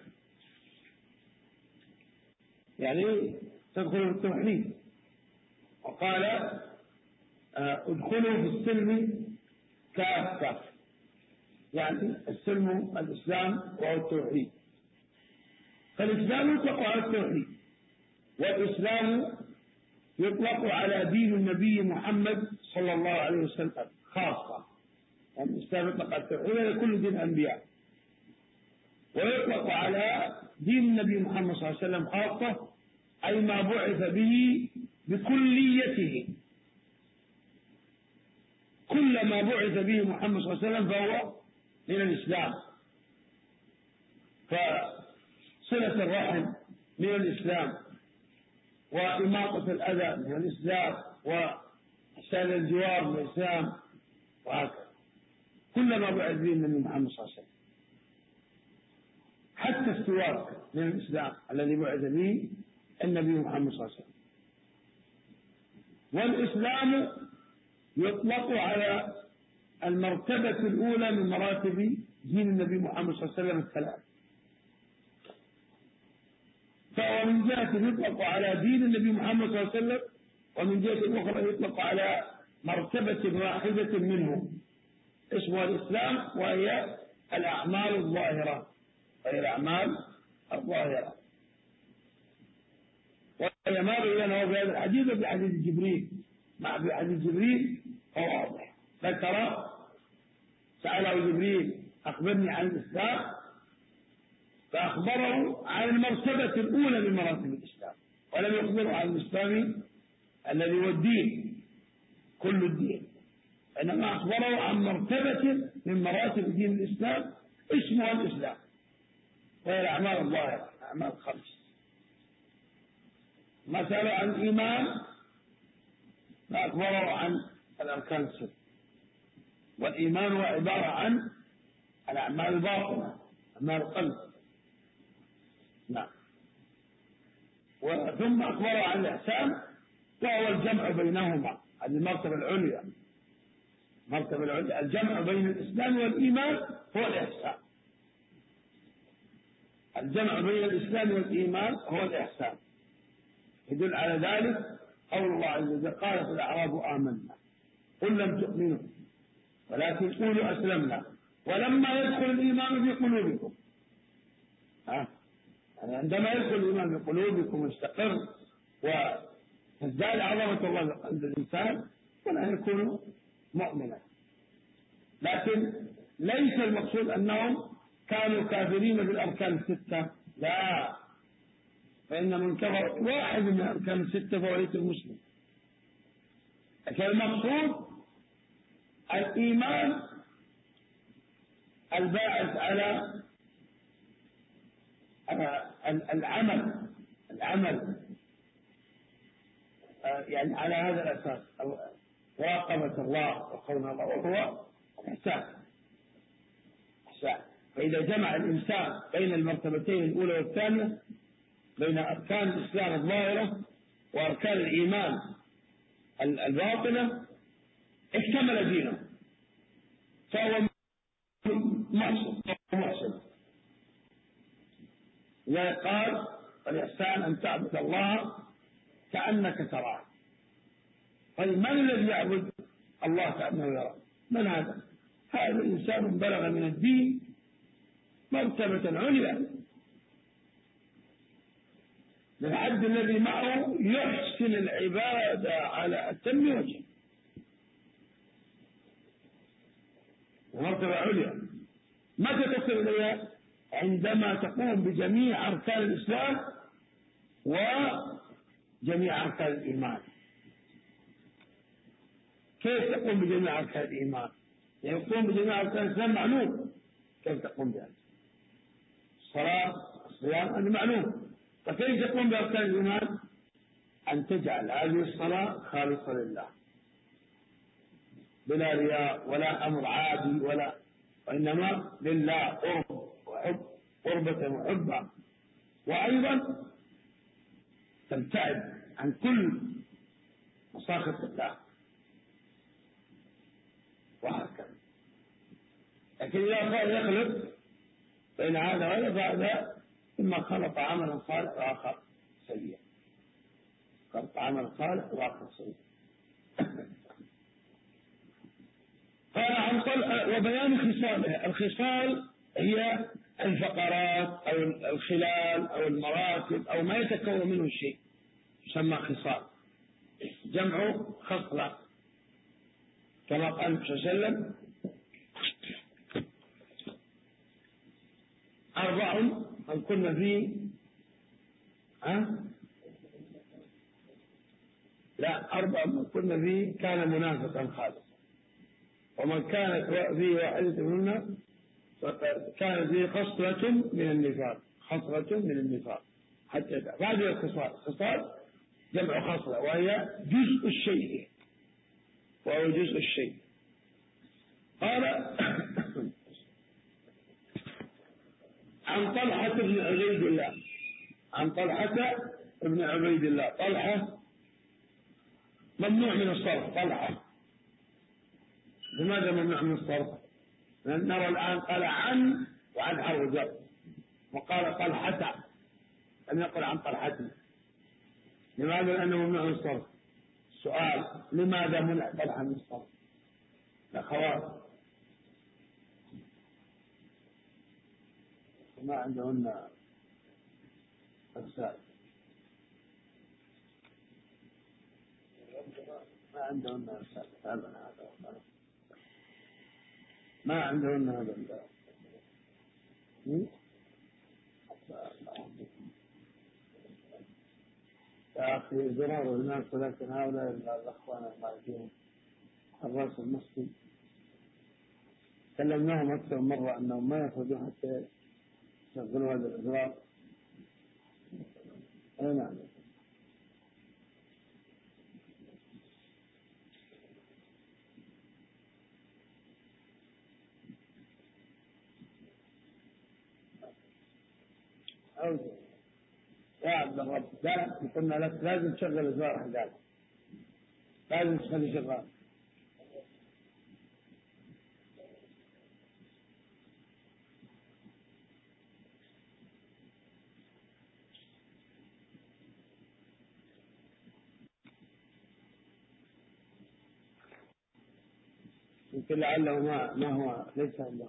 يعني تدخلوا في التوحيد. وقال: ادخلوا في السلم كافة، يعني السلم الإسلام وهو التوحيد. فالإسلام يطلق على التوحيد، والإسلام يطلق على دين النبي محمد صلى الله عليه وسلم خاصة، يعني الإسلام يطلق على التوحيد لكل دين الأنبياء، ويطلق على دين النبي محمد صلى الله عليه وسلم خاصة، أي ما بعث به بكليته. كل ما بعث به محمد صلى الله عليه وسلم فهو من الإسلام. فصلة الرحم من الإسلام، وإماطة الأذى من الإسلام، وإحسان الجوار من الإسلام، وهكذا كل ما بعث به النبي محمد صلى الله عليه وسلم. حتى السواك من الإسلام الذي بعث به النبي محمد صلى الله عليه وسلم. والإسلام يطلق على المرتبة الأولى من مراتب دين النبي محمد صلى الله عليه وسلم الثلاث. فهو من جهة يطلق على دين النبي محمد صلى الله عليه وسلم، ومن جهة أخرى يطلق على مرتبة واحدة منه اسمها الإسلام، وهي الأعمال الظاهرة وهي الأعمال الظاهرة. وهي ما بينه في هذا الحديث في حديث جبريل، مع في حديث جبريل هو واضح. ذكر سأله جبريل: أخبرني عن الإسلام، فأخبره عن المرتبة الأولى من مراتب الإسلام، ولم يخبره عن الإسلام الذي هو الدين كل الدين، إنما أخبره عن مرتبة من مراتب دين الإسلام اسمها الإسلام، وهي الأعمال الظاهرة، أعمال الخمس. مثلا عن الإيمان فأخبره عن الأركان الست، والإيمان هو عبارة عن الأعمال الباطنة، أعمال القلب. نعم. ثم أخبره عن الإحسان وهو الجمع بينهما، هذه المرتبة العليا. المرتبة العليا الجمع بين الإسلام والإيمان هو الإحسان. الجمع بين الإسلام والإيمان هو الإحسان. يدل على ذلك قول الله عز وجل: قالت الأعراب آمنا قل لم تؤمنوا ولكن قولوا أسلمنا ولما يدخل الإيمان في قلوبكم. ها؟ يعني عندما يدخل الإيمان في قلوبكم ويستقر وتزداد عظمة الله في قلب الإنسان ولا يكون مؤمنا. لكن ليس المقصود أنهم كانوا كافرين بالأركان الستة، لا، فإن من كفر واحد من الأركان الستة فهو ليس المسلم. لكن المقصود الإيمان الباعث على العمل العمل يعني على هذا الأساس، مراقبة الله وقول الله، وهو الإحسان. إحسان. فإذا جمع الإنسان بين المرتبتين الأولى والثانية، بين أركان الإسلام الظاهرة وأركان الإيمان الباطنة، اكتمل دينه، فهو محسن محسن. لذلك قال: الإحسان أن تعبد الله كأنك تراه. طيب من الذي يعبد الله كأنه يراه؟ من هذا؟ هذا إنسان بلغ من الدين مرتبة عليا للحد الذي معه يحسن العبادة على أتم وجه، مرتبة عليا. متى تصل إليها؟ عندما تقوم بجميع أركان الإسلام وجميع أركان الإيمان. كيف تقوم بجميع أركان الإيمان؟ يعني يقوم بجميع أركان الإسلام معلوم كيف تقوم بها، الصلاة، الصيام، هذا معلوم. فكيف تقوم بأركان الإيمان؟ أن تجعل هذه الصلاة خالصة لله بلا رياء ولا أمر عادي، ولا وإنما لله قرب وحب، قربة وحبة. وأيضا تبتعد عن كل مساخط الله، وهكذا. لكن إذا قال يخلط بين هذا وهذا فهذا إما خلط عملا صالح وآخر سيء، خلط عمل صالح وآخر سيء. قال عن طلحة وبيان خصاله. الخصال هي الفقرات أو الخلال أو المراتب أو ما يتكون منه الشيء يسمى خصال، جمع خصلة، كما قال صلى الله عليه وسلم: أربع من كنا فيه ها؟ لا، أربع من كنا فيه كان منافقا خالصا، ومن كانت فيه واحدة منهن كانت فيه خصلة من النفاق، خصلة من النفاق. حتى هذه الخصال، خصال جمع خصلة، وهي جزء الشيء، وهو جزء الشيء. قال: عن طلحة بن عبيد الله، عن طلحة بن عبيد الله. طلحة ممنوع من الصرف، طلحة. لماذا ممنوع من الصرف؟ لأن نرى الآن قال عن وعن حرف جر، وقال طلحة، لم يقل عن طلحتي. لماذا؟ لأنه ممنوع من الصرف. سؤال: لماذا منع طلحة من الصرف؟ الأخوات ما عندهن أجساد، ما عندهن أجساد، هذا ما عندهن هذا يا أخي زرار الناس، ولكن هؤلاء الأخوان المعرفين حراس المسجد كلمناهم أكثر مرة أنهم ما يأخذون حتى يشغلوا هذا الإزرار. أي نعم. أو يا عبد الرب لا قلنا لك لازم تشغل الإزرار حقك، لازم تخلي شغال. يمكن لعله ما ما هو ليس عنده.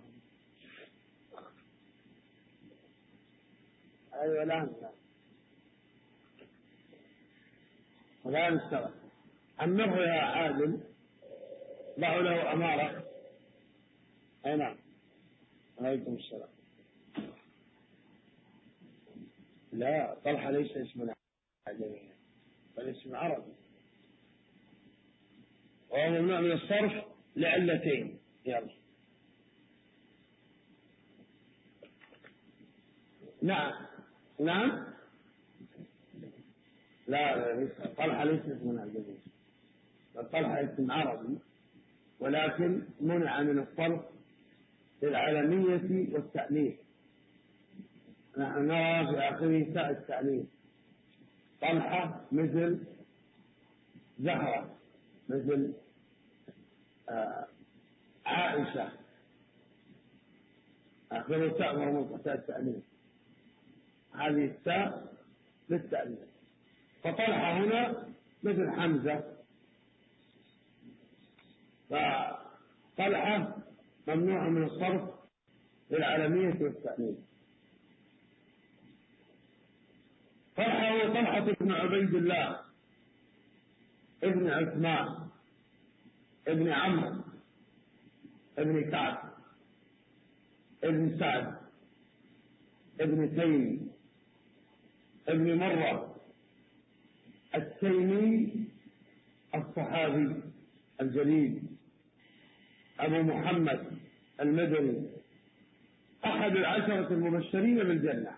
أيوة الآن الآن اشتغل. أمره يا عادل، ضعوا له أمارة. أي نعم. عليكم السلام. لا، طلحة ليس اسمنا عجمي بل اسم عربي، وهو ممنوع من الصرف لعلتين. يلا. نعم نعم. لا، طلحة ليس اسمنا عجمي، طلحة اسم عربي، ولكن منع من الصرف للعالمية والتأليف. نحن نرى في آخره تاء التأليف. طلحة مثل زهرة، مثل آه عائشة، آخره تاء مربوطة تاء التأليف. هذه التاء للتأليف. فطلحة هنا مثل حمزة، فطلحة ممنوع من الصرف للعالمية والتأليف. طلحة هو طلحة بن عبيد الله ابن عثمان ابن عمرو ابن كعب ابن سعد ابن تيم ابن مرة التيمي الصحابي الجليل أبو محمد المدني، أحد العشرة المبشرين بالجنة.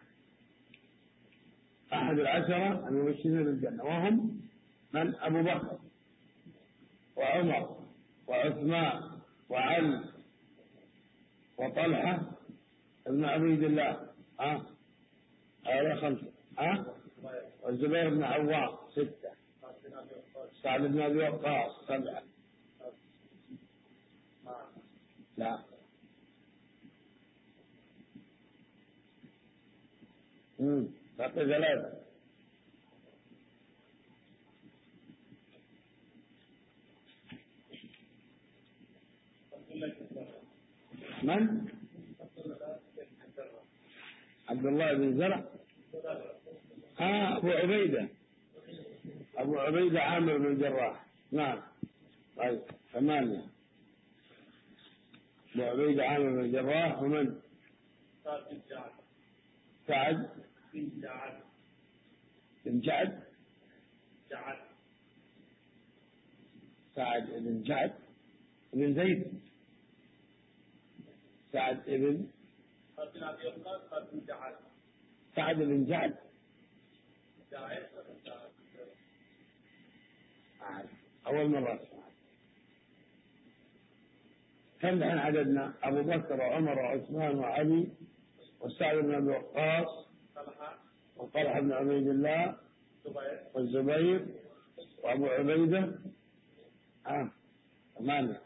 أحد العشرة المبشرين بالجنة، وهم من؟ أبو بكر وعمر وعثمان وعلي وطلحة ابن عبيد الله. ها هؤلاء خمسة. ها والزبير بن عوام ستة. سعد بن أبي وقاص سبعة. لا. امم باقي ثلاثة. من؟ عبد الله بن زرع. آه أبو عبيدة. أبو عبيدة عامر بن الجراح. نعم. طيب ثمانية. أبو عبيدة عامر بن الجراح. ومن؟ سعد بن جعد. بن جعد. جعد. سعد بن جعد بن زيد. سعد بن سعد بن جعد. أول مرة أسمع. كم الحين عددنا؟ أبو بكر وعمر وعثمان وعلي وسعد بن أبي وقاص وطلحة بن عبيد الله والزبير وأبو عبيدة. آه ثمانية.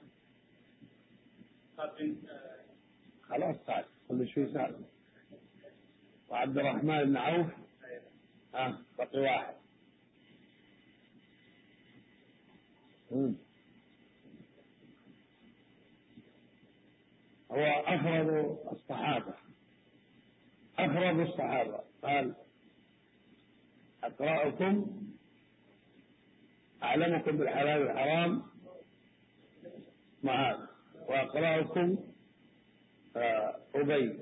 خلاص سعد كل شيء سعد. وعبد الرحمن بن عوف. آه بقي واحد. مم. هو أفرد الصحابة، أفرد الصحابة. قال أقرأكم أعلمكم بالحلال والحرام معاذ، وأقرأكم أبي،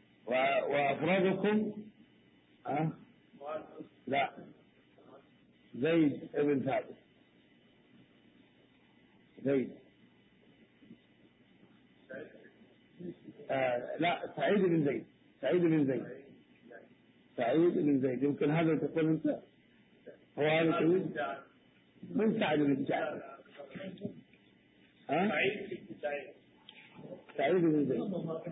وأفرادكم أه؟ لا زيد بن ثابت. زيد آه لا سعيد بن زيد. سعيد بن زيد. سعيد بن زيد. يمكن هذا تقول أنت هو هذا سعيد من سعد بن سعد. ها؟ سعيد بن زيد.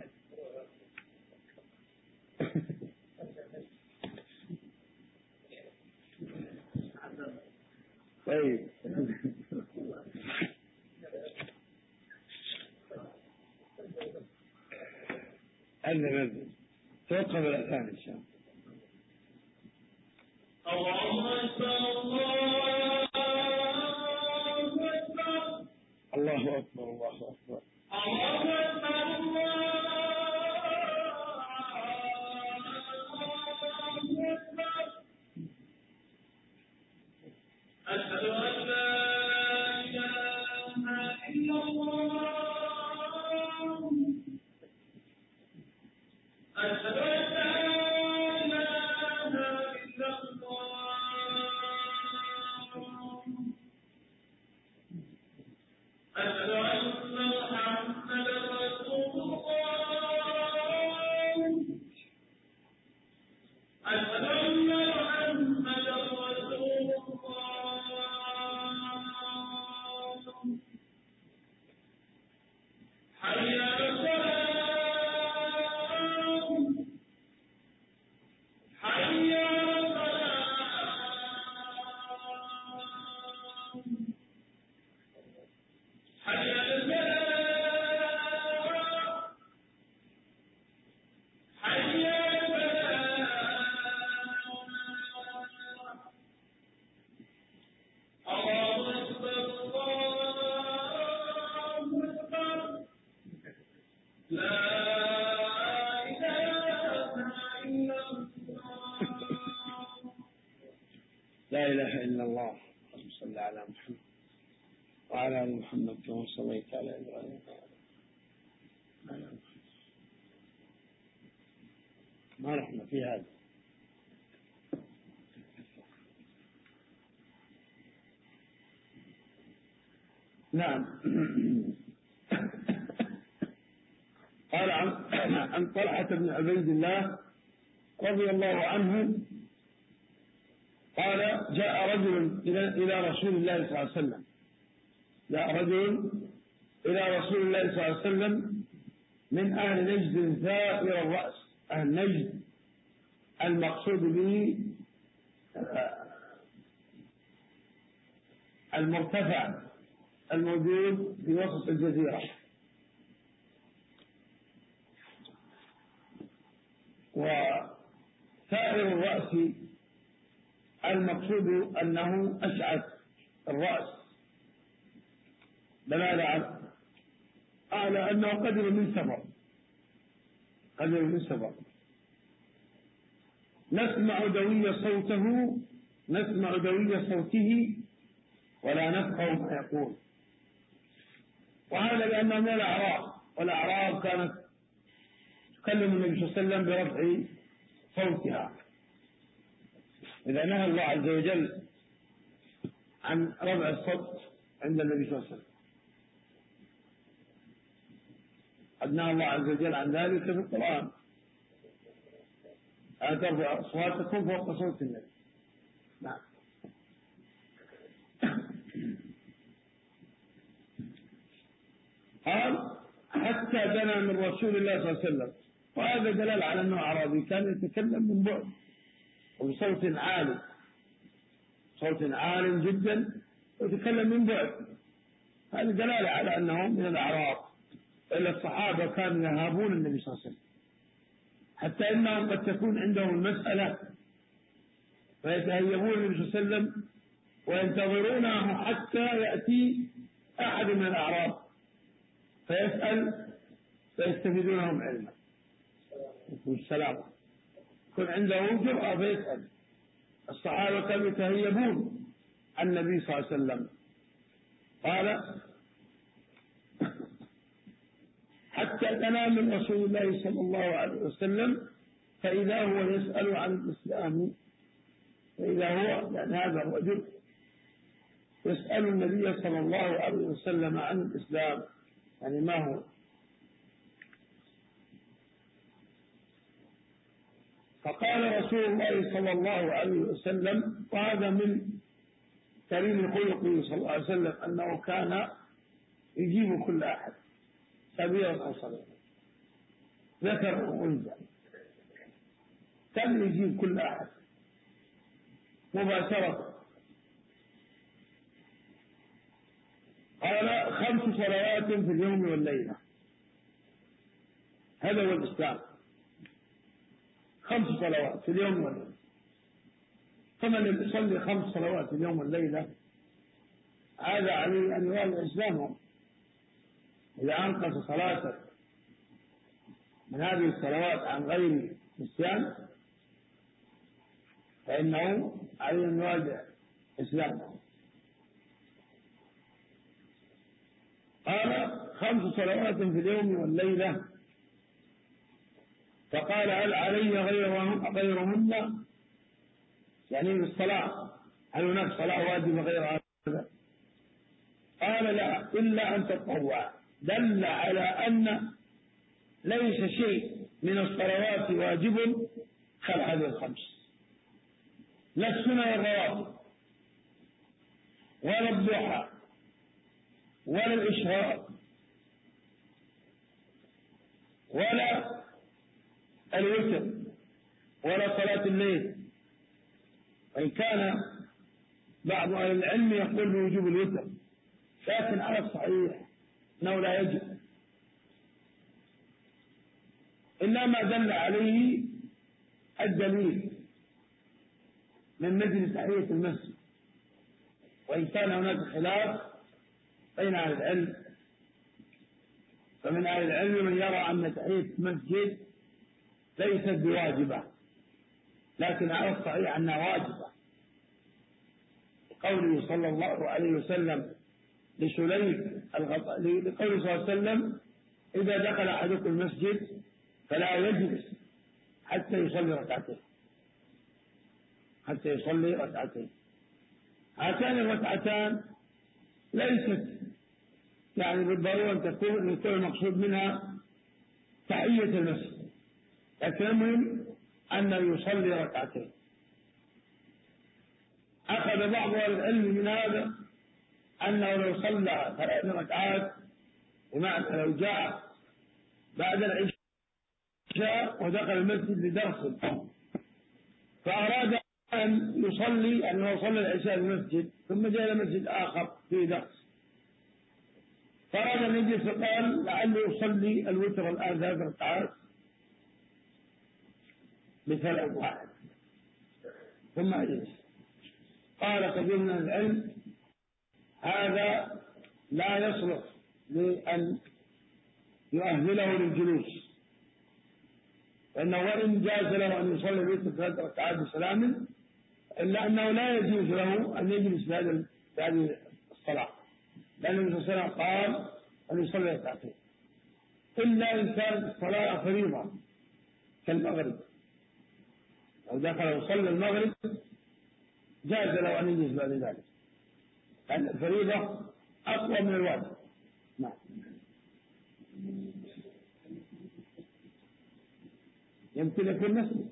طيب عندنا توقف الأذان إن شاء الله. الله أكبر. الله أكبر. أشهد أن لا إله إلا الله. أشهد أن لا إله إلا الله. أشهد أن محمدا رسول الله. أشهد أن محمدا رسول الله. حي على الصلاة. حي على الصلاة. حي على الفلاح. حي على الفلاح. الله أكبر. الله أكبر. لا لا إله إلا الله. اللهم صل على محمد وعلى آل محمد كما صليت على إبراهيم وعلى آل محمد. ما رحنا في هذا. نعم. قال عن عن طلحة بن عبيد الله رضي الله عنه قال جاء رجل إلى إلى رسول الله صلى الله عليه وسلم. جاء رجل إلى رسول الله صلى الله عليه وسلم من أهل نجد ثائر الرأس. أهل نجد المقصود به المرتفع الموجود في وسط الجزيرة. وثائر الرأس المقصود أنه أشعث الرأس دلالة على أنه قدم من سفر. قدم من سفر. نسمع دوي صوته نسمع دوي صوته ولا نفقه ما يقول. وهذا لأنه من الأعراب، والأعراب كانت تكلم النبي صلى الله عليه وسلم برفع صوتها. إذا نهى الله عز وجل عن رفع الصوت عند النبي صلى الله عليه وسلم. قد نهى الله عز وجل عن ذلك في القرآن. لا ترفع أصواتكم فوق صوت النبي. نعم. قال حتى دنا من رسول الله صلى الله عليه وسلم. وهذا دلال على أنه أعرابي كان يتكلم من بعد وبصوت عالي، صوت عال جدا ويتكلم من بعد. هذا دلالة على أنه من الأعراب. إلا الصحابة كانوا يهابون النبي صلى الله عليه وسلم، حتى إنهم قد تكون عندهم المسألة فيتهيبون النبي صلى الله عليه وسلم وينتظرونه حتى يأتي أحد من الأعراب فيسأل فيستفيدونهم علما. والسلام يكون عنده جرأة فيسأل. الصحابة كانوا يتهيبون النبي صلى الله عليه وسلم. قال حتى دنا من رسول الله صلى الله عليه وسلم فإذا هو يسأل عن الإسلام فإذا هو يعني هذا الرجل يسأل النبي صلى الله عليه وسلم عن الإسلام، يعني ما هو، فقال رسول الله صلى الله عليه وسلم، وهذا من كريم خلقه صلى الله عليه وسلم أنه كان يجيب كل أحد كبيرا أو صغيرا ذكر أو أنثى، كان يجيب كل أحد مباشرة. قال خمس صلوات في اليوم والليلة، هذا هو الإسلام، خمس صلوات في اليوم والليلة. فمن يصلي خمس صلوات في اليوم والليلة هذا عليه أن يواجه إسلامه. إذا أنقص صلاته من هذه الصلوات عن غير نسيان فإنه عليه أن يواجه إسلامه. قال خمس صلوات في اليوم والليلة، فقال هل علي غيرهن؟ يعني بالصلاة هل هناك صلاة واجبة غير هذا؟ قال لا إلا أن تطوع. دل على أن ليس شيء من الصلوات واجب خلال هذه الخمس، لا السنة والرواتب ولا الضحى ولا الإشراق ولا الوتر ولا صلاة الليل، وإن كان بعض أهل العلم يقول بوجوب الوتر، لكن على الصحيح أنه لا يجب، إلا ما دل عليه الدليل من مثل تحية المسجد. وإن كان هناك خلاف بين أهل العلم، فمن أهل العلم من يرى أن تحية المسجد ليست بواجبة، لكن على الصحيح أنها واجبة، لقوله صلى الله عليه وسلم لسليك الغطاء، لقوله صلى الله عليه وسلم إذا دخل أحدكم المسجد فلا يجلس حتى يصلي ركعتين، حتى يصلي ركعتين. هاتان الركعتان ليست يعني بالضرورة أن تكون يكون المقصود منها تحية المسجد، لكن المهم أن يصلي ركعتين. أخذ بعض أهل العلم من هذا أنه لو صلى ثلاث ركعات، بمعنى لو جاء بعد العشاء ودخل المسجد لدرس فأراد أن يصلي أن يصلي العشاء في المسجد ثم جاء إلى مسجد آخر فيه درس، فأراد أن يجلس فقال لعله يصلي الوتر الآن ثلاث ركعات بثلاث واحد ثم يجلس. قال كثير من العلم هذا لا يصلح لأن يؤهله للجلوس، فإنه وإن جاز له أن يصلي الوتر ثلاث ركعات بسلام إلا أنه لا يجوز له أن يجلس في هذه الصلاة، لأن النبي صلى الله عليه وسلم قال أن يصلي ركعتين، إلا إن كانت الصلاة فريضة كالمغرب، لو دخل وصلى المغرب جاز له أن يجلس بعد ذلك، لأن الفريضة أقوى من الواجب. نعم. يمكن يكون مسجد،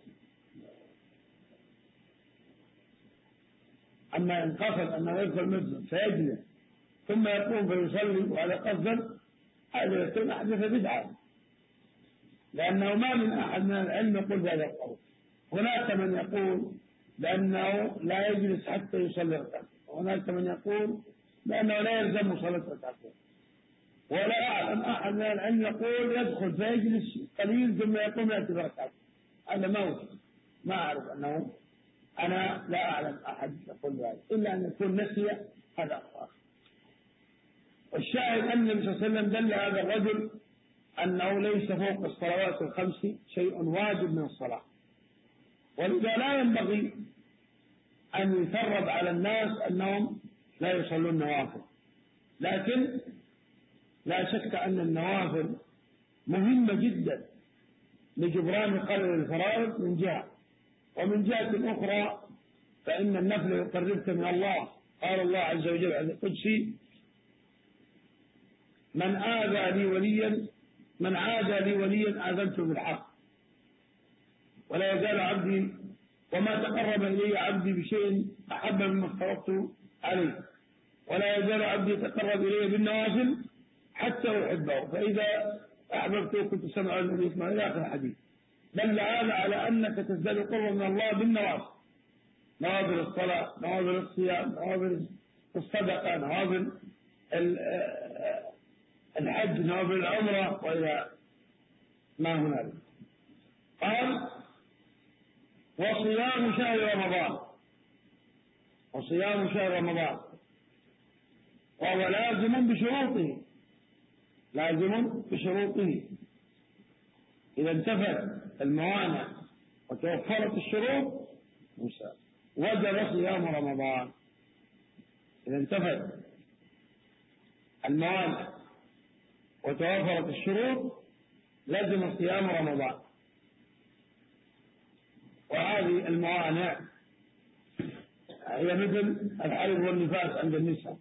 أما إن قصد أنه يدخل المسجد فيجلس ثم يقوم فيصلي وعلى قصدا هذا يكون أحدث بدعة، لأنه ما من أحد من العلم يقول بهذا القول. هناك من يقول بأنه لا يجلس حتى يصلي ركعتين، وهناك من يقول بأنه لا يلزم صلاة ركعتين، ولا أعلم أحد من العلم يقول يدخل فيجلس قليل ثم يقوم يأتي بركعتين. هذا ما هو، ما أعرف أنه، أنا لا أعلم أحد يقول بهذا إلا أن يكون نسي، هذا أخر. والشاهد أن النبي صلى الله عليه وسلم دل هذا الرجل أنه ليس فوق الصلوات الخمس شيء واجب من الصلاة، ولذا لا ينبغي أن يفرض على الناس أنهم لا يصلون نوافل، لكن لا شك أن النوافل مهمة جدا لجبران قلل الفرائض من جهة، ومن جهة أخرى فإن النفل يقربك من الله. قال الله عز وجل عن القدسي: من آذى لي وليا من عادى لي وليا آذنته بالحق، ولا يزال عبدي وما تقرب إلي عبدي بشيء أحب مما افترضت عليه، ولا يزال عبدي يتقرب إلي بالنوافل حتى أحبه، فإذا أحببته كنت سمعا الذي يسمع إلى آخر الحديث. دل هذا على أنك تزداد قربا من الله بالنوافل، نوافل الصلاة، نوافل الصيام، نوافل الصدقة، نوافل الحج، نوافل العمرة، وإلى ما هنالك. قال: وصيام شهر رمضان، وصيام شهر رمضان وهو لازم بشروطه، لازم بشروطه. إذا انتفت الموانع وتوفرت الشروط وجب صيام رمضان. إذا انتفت الموانع وتوفرت الشروط لازم صيام رمضان. وهذه الموانع هي مثل الحيض والنفاس عند النساء،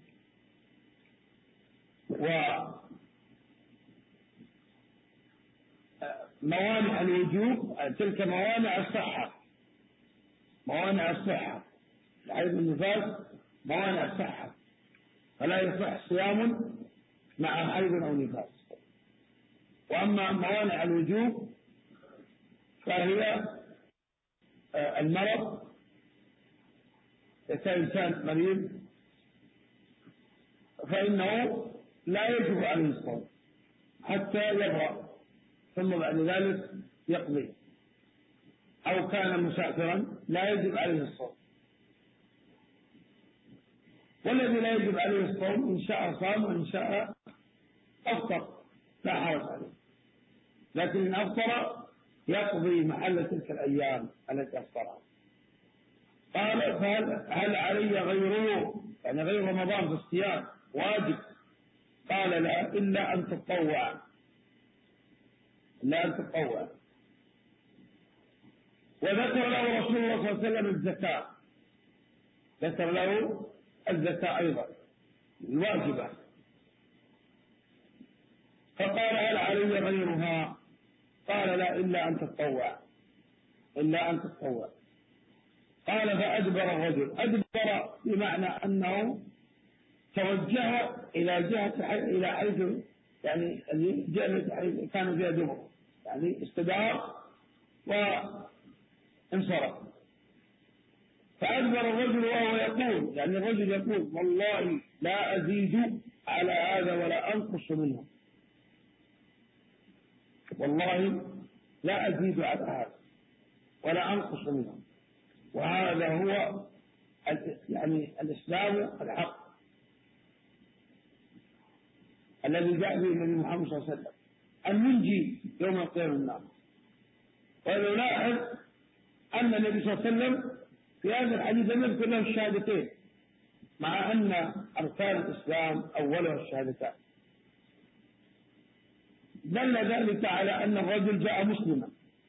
وموانع الوجوب تلك موانع الصحة، موانع الصحة الحيض والنفاس موانع الصحة، فلا يصح صيام مع حيض أو نفاس. وأما موانع الوجوب فهي المرض، إذا إنسان مريض فإنه لا يجب عليه الصوم حتى يبرأ ثم بعد ذلك يقضي، أو كان مسافرا لا يجب عليه الصوم. والذي لا يجب عليه الصوم إن شاء صام وإن شاء أفطر لا حرج عليه، لكن إن أفطر يقضي محل تلك الأيام التي أفطرها. قال: هل علي غيره، يعني غير رمضان في الصيام واجب؟ قال: لا، إلا أن تتطوع، إلا أن تتطوع. وذكر له رسول الله صلى الله عليه وسلم الزكاة، ذكر له الزكاة أيضا الواجبة، فقال: هل علي غيرها؟ قال: لا، إلا أن تتطوع، إلا أن تتطوع. قال: فأدبر الرجل. أدبر بمعنى أنه توجه إلى جهة إلى حيث يعني الجهة كان فيها دبر، يعني استدار وانصرف. فأدبر الرجل وهو يقول، يعني الرجل يقول: والله لا أزيد على هذا ولا أنقص منه، والله لا أزيد على هذا ولا أنقص منه. وهذا هو يعني الإسلام الحق الذي جاء به النبي محمد صلى الله عليه وسلم، المنجي يوم القيامة النار. ونلاحظ أن النبي صلى الله عليه وسلم في هذا الحديث لم يذكر له الشهادتين، مع أن أركان الإسلام أولها الشهادتان. دل ذلك على أن الرجل جاء مسلما،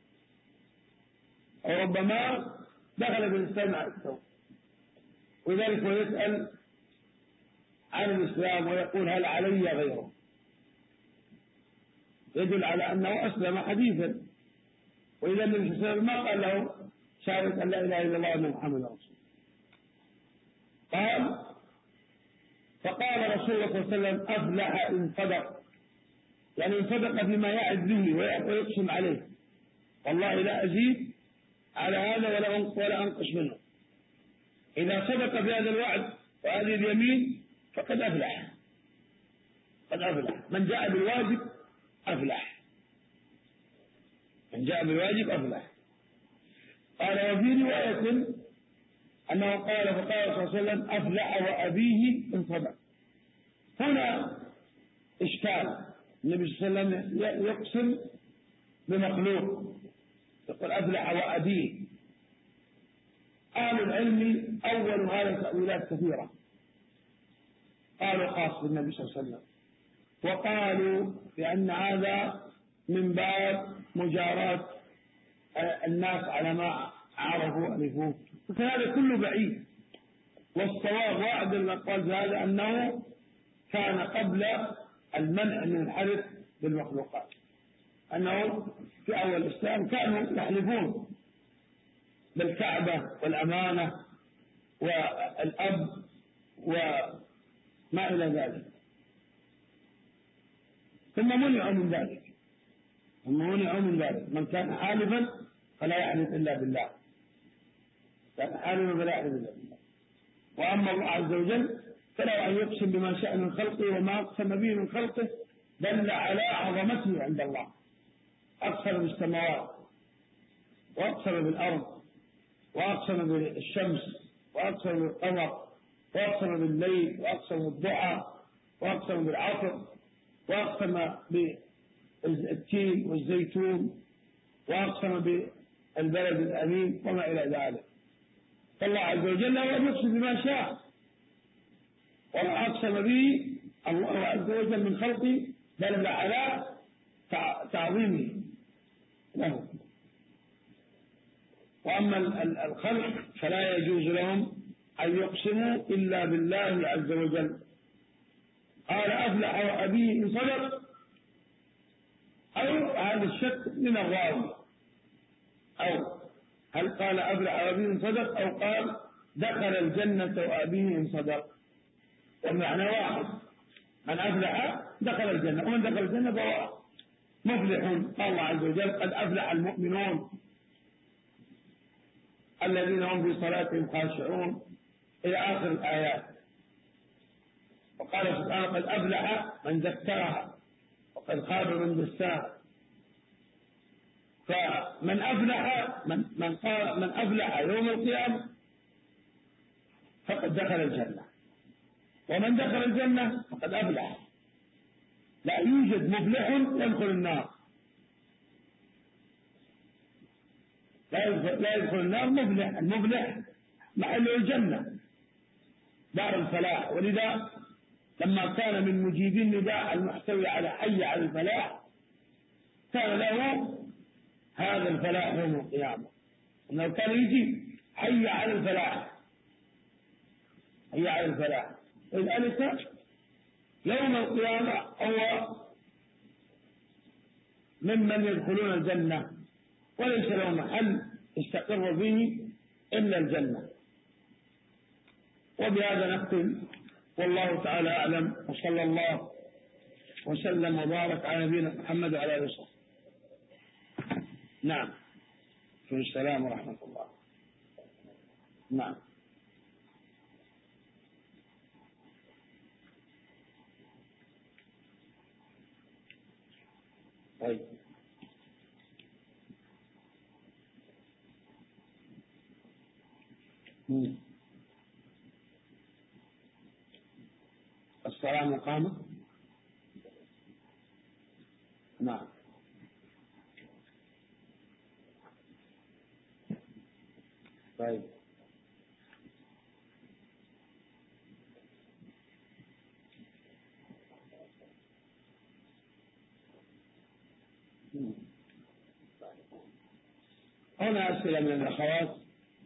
أو ربما دخل بالإسلام على التوبة، وذلك ويسأل عن الإسلام ويقول: هل علي غيره؟ يدل على أنه أسلم حديثا، وإذا النبي صلى الله عليه وسلم ما قال له شهادة أن لا إله إلا الله وأن محمدا رسول الله. قال: فقال رسول الله صلى الله عليه وسلم: أفلح إن صدق، يعني إن صدق بما يعد به ويقسم عليه، والله لا أزيد على هذا ولا ولا أنقص منه. إذا صدق بهذا الوعد وهذه اليمين فقد أفلح، قد أفلح. من جاء بالواجب أفلح، من جاء بالواجب أفلح. قال: وفي رواية أنه قال: فقال صلى الله عليه وسلم: أفلح وأبيه إن صدق. هنا إشكال، النبي صلى الله عليه وسلم يقسم بمخلوق، يقول: أفلح وأبيه. أهل العلم أول هذه تأويلات كثيرة، قالوا خاص بالنبي صلى الله عليه وسلم، وقالوا بأن هذا من باب مجاراة الناس على ما عرفوا ألفوه فهذا كله بعيد. والصواب واحد الأقوال في هذا أنه كان قبل المنع من الحلف بالمخلوقات، أنه في أول الإسلام كانوا يحلفون بالكعبة والأمانة والأب وما إلى ذلك، ثم منعوا من ذلك ثم منعوا من ذلك من كان حالفا فلا يحلف إلا بالله، كان حالفا فلا يحلف إلا بالله. وأما الله عز وجل فلا أن يقسم بما شاء من خلقه وما أقسم به من خلقه دل على عظمته عند الله. أقسم بالسماوات وأقسم بالأرض وأقسم بالشمس وأقسم بالقمر وأقسم بالليل وأقسم بالضحى وأقسم بالعصر وأقسم بالتين والزيتون وأقسم بالبلد الأمين وما إلى ذلك. فالله عز وجل هو يقسم بما شاء، وما أقسم به الله عز وجل من خلقه دل على تعظيمه له. وأما الخلق فلا يجوز لهم أن يقسموا إلا بالله عز وجل. قال أفلح وأبيه إن صدق، أو هذا الشك من الراوي، أو هل قال أفلح وأبيه إن صدق أو قال دخل الجنة وأبيه إن صدق، والمعنى واحد، من أفلح دخل الجنة، ومن دخل الجنة فهو مفلح. قال الله عز وجل قد أفلح المؤمنون الذين هم في صلاتهم خاشعون إلى آخر الآيات. وقال سبحانه قد أفلح من ذكرها وقد خاب من دساها. فمن أفلح من من قال من أفلح يوم القيامة فقد دخل الجنة، ومن دخل الجنة فقد أفلح. لا يوجد مفلح يدخل النار، لا يدخل النار مفلح، المفلح محله الجنة دار الفلاح. ولذا لما كان من مجيبي النداء المحتوي على حي على الفلاح كان له هذا الفلاح يوم القيامة، انه كان يجي حي على الفلاح حي على الفلاح. ولذلك يوم القيامة هو ممن يدخلون الجنة وليس له محل يستقر فيه إلا الجنة. وبهذا نختم، والله تعالى أعلم، وصلى الله وسلم وبارك على نبينا محمد وعلى آله وصحبه. نعم. السلام ورحمة الله. نعم. طيب. مم. الصلاة مقامة. نعم. طيب. هنا أسئلة من الأخوات.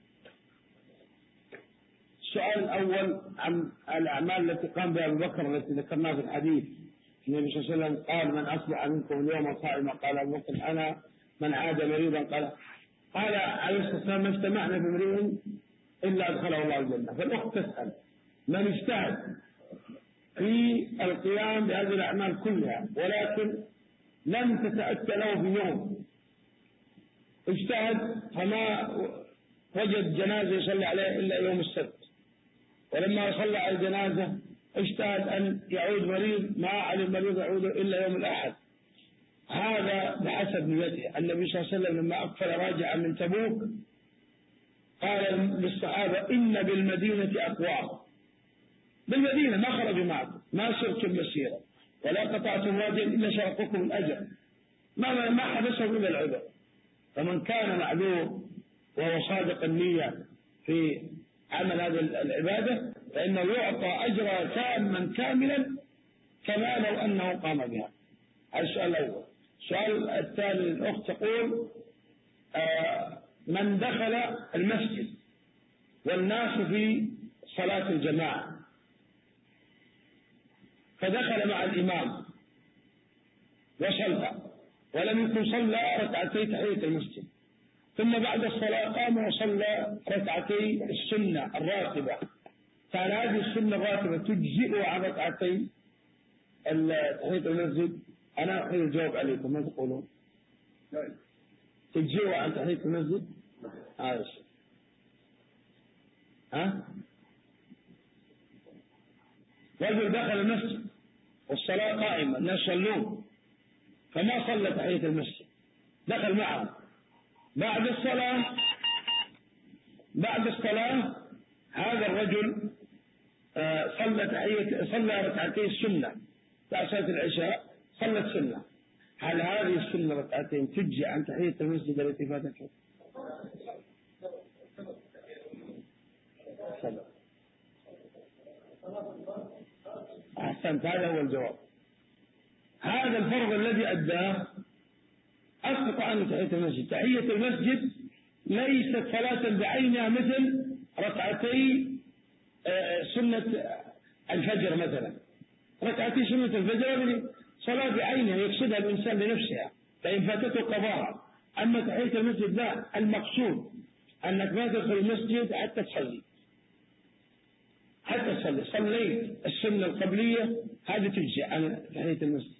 السؤال الأول عن الأعمال التي قام بها أبو بكر التي ذكرناها في الحديث. النبي صلى الله عليه وسلم قال من أصبح منكم اليوم صائما قال أبو بكر أنا، من عاد مريضا قال قال عليه الصلاة والسلام ما اجتمعنا بامرئ إلا أدخله الله الجنة. فالأخت تسأل من اجتهد في القيام بهذه الأعمال كلها ولكن لم تتأتى له في يوم، اجتهد فما وجد جنازة يصلي عليه إلا يوم السبت، ولما صلى على الجنازة اجتهد أن يعود مريض ما على المريض يعود إلا يوم الأحد، هذا بحسب نيته. النبي صلى الله عليه وسلم لما أقفل راجعا من تبوك قال للصحابة إن بالمدينة أقوام، بالمدينة ما خرجوا معكم ما سرتم مسيرا ولا قطعتم واديا إلا شرقكم الأجر، ما ما حدثهم إلا العذر. فمن كان معذور وهو صادق النية في عمل هذه العبادة فإنه يعطى أجرا تاما كاملا كما لو أنه قام بها. هذا السؤال الأول. السؤال الثاني الأخت تقول آه من دخل المسجد والناس في صلاة الجماعة، فدخل مع الإمام وصلى ولم يكن صلى ركعتي تحية المسجد، ثم بعد الصلاة قام وصلى ركعتي السنة الراتبة، فهل هذه السنة الراتبة تجزئ عن ركعتي تحية المسجد؟ أنا أريد الجواب عليكم، ما تقولون؟ تجزئ عن تحية المسجد؟ هذا الشيء ها؟ رجل دخل المسجد والصلاة قائمة، الناس يصلون فما صلى تحية المسجد، دخل معهم بعد الصلاة بعد الصلاة هذا الرجل صلى تحية صلى ركعتي السنة بعد صلاة العشاء، صلى السنة، هل هذه السنة ركعتين تجزي عن تحية المسجد التي فاتته؟ أحسنت، هذا هو الجواب. هذا الفرض الذي أداه أسقط عنه تحية المسجد. تحية المسجد ليست صلاة بعينها مثل ركعتي سنة الفجر مثلا. ركعتي سنة الفجر صلاة بعينها يقصدها الإنسان لنفسها، فإن فاتته قضاها. أما تحية المسجد لا، المقصود أنك ما تدخل المسجد حتى تصلي، حتى تصلي صليت السنة القبلية هذه تجزي عن تحية المسجد.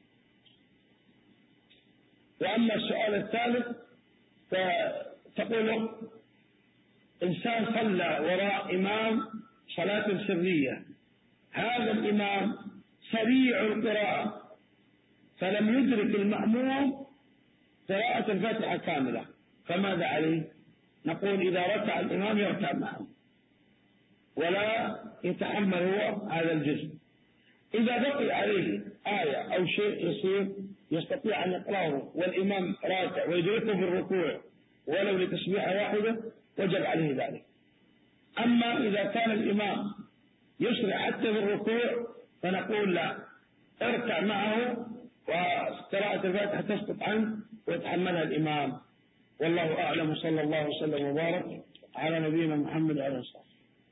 وأما السؤال الثالث فتقول إنسان صلى وراء إمام صلاة سرية، هذا الإمام سريع القراءة فلم يدرك المأموم قراءة الفاتحة كاملة، فماذا عليه؟ نقول إذا ركع الإمام يركع معه ولا يتحمل هو هذا الجزء. إذا بقي عليه آية أو شيء يصير يستطيع أن يقرأه والإمام راكع ويدركه في الركوع ولو لتسبيحة واحدة وجب عليه ذلك. أما إذا كان الإمام يسرع حتى في الركوع فنقول لا، اركع معه وقراءة الفاتحة تسقط عنه ويتحملها الإمام. والله أعلم، صلى الله وسلم وبارك على نبينا محمد عليه الصلاة والسلام.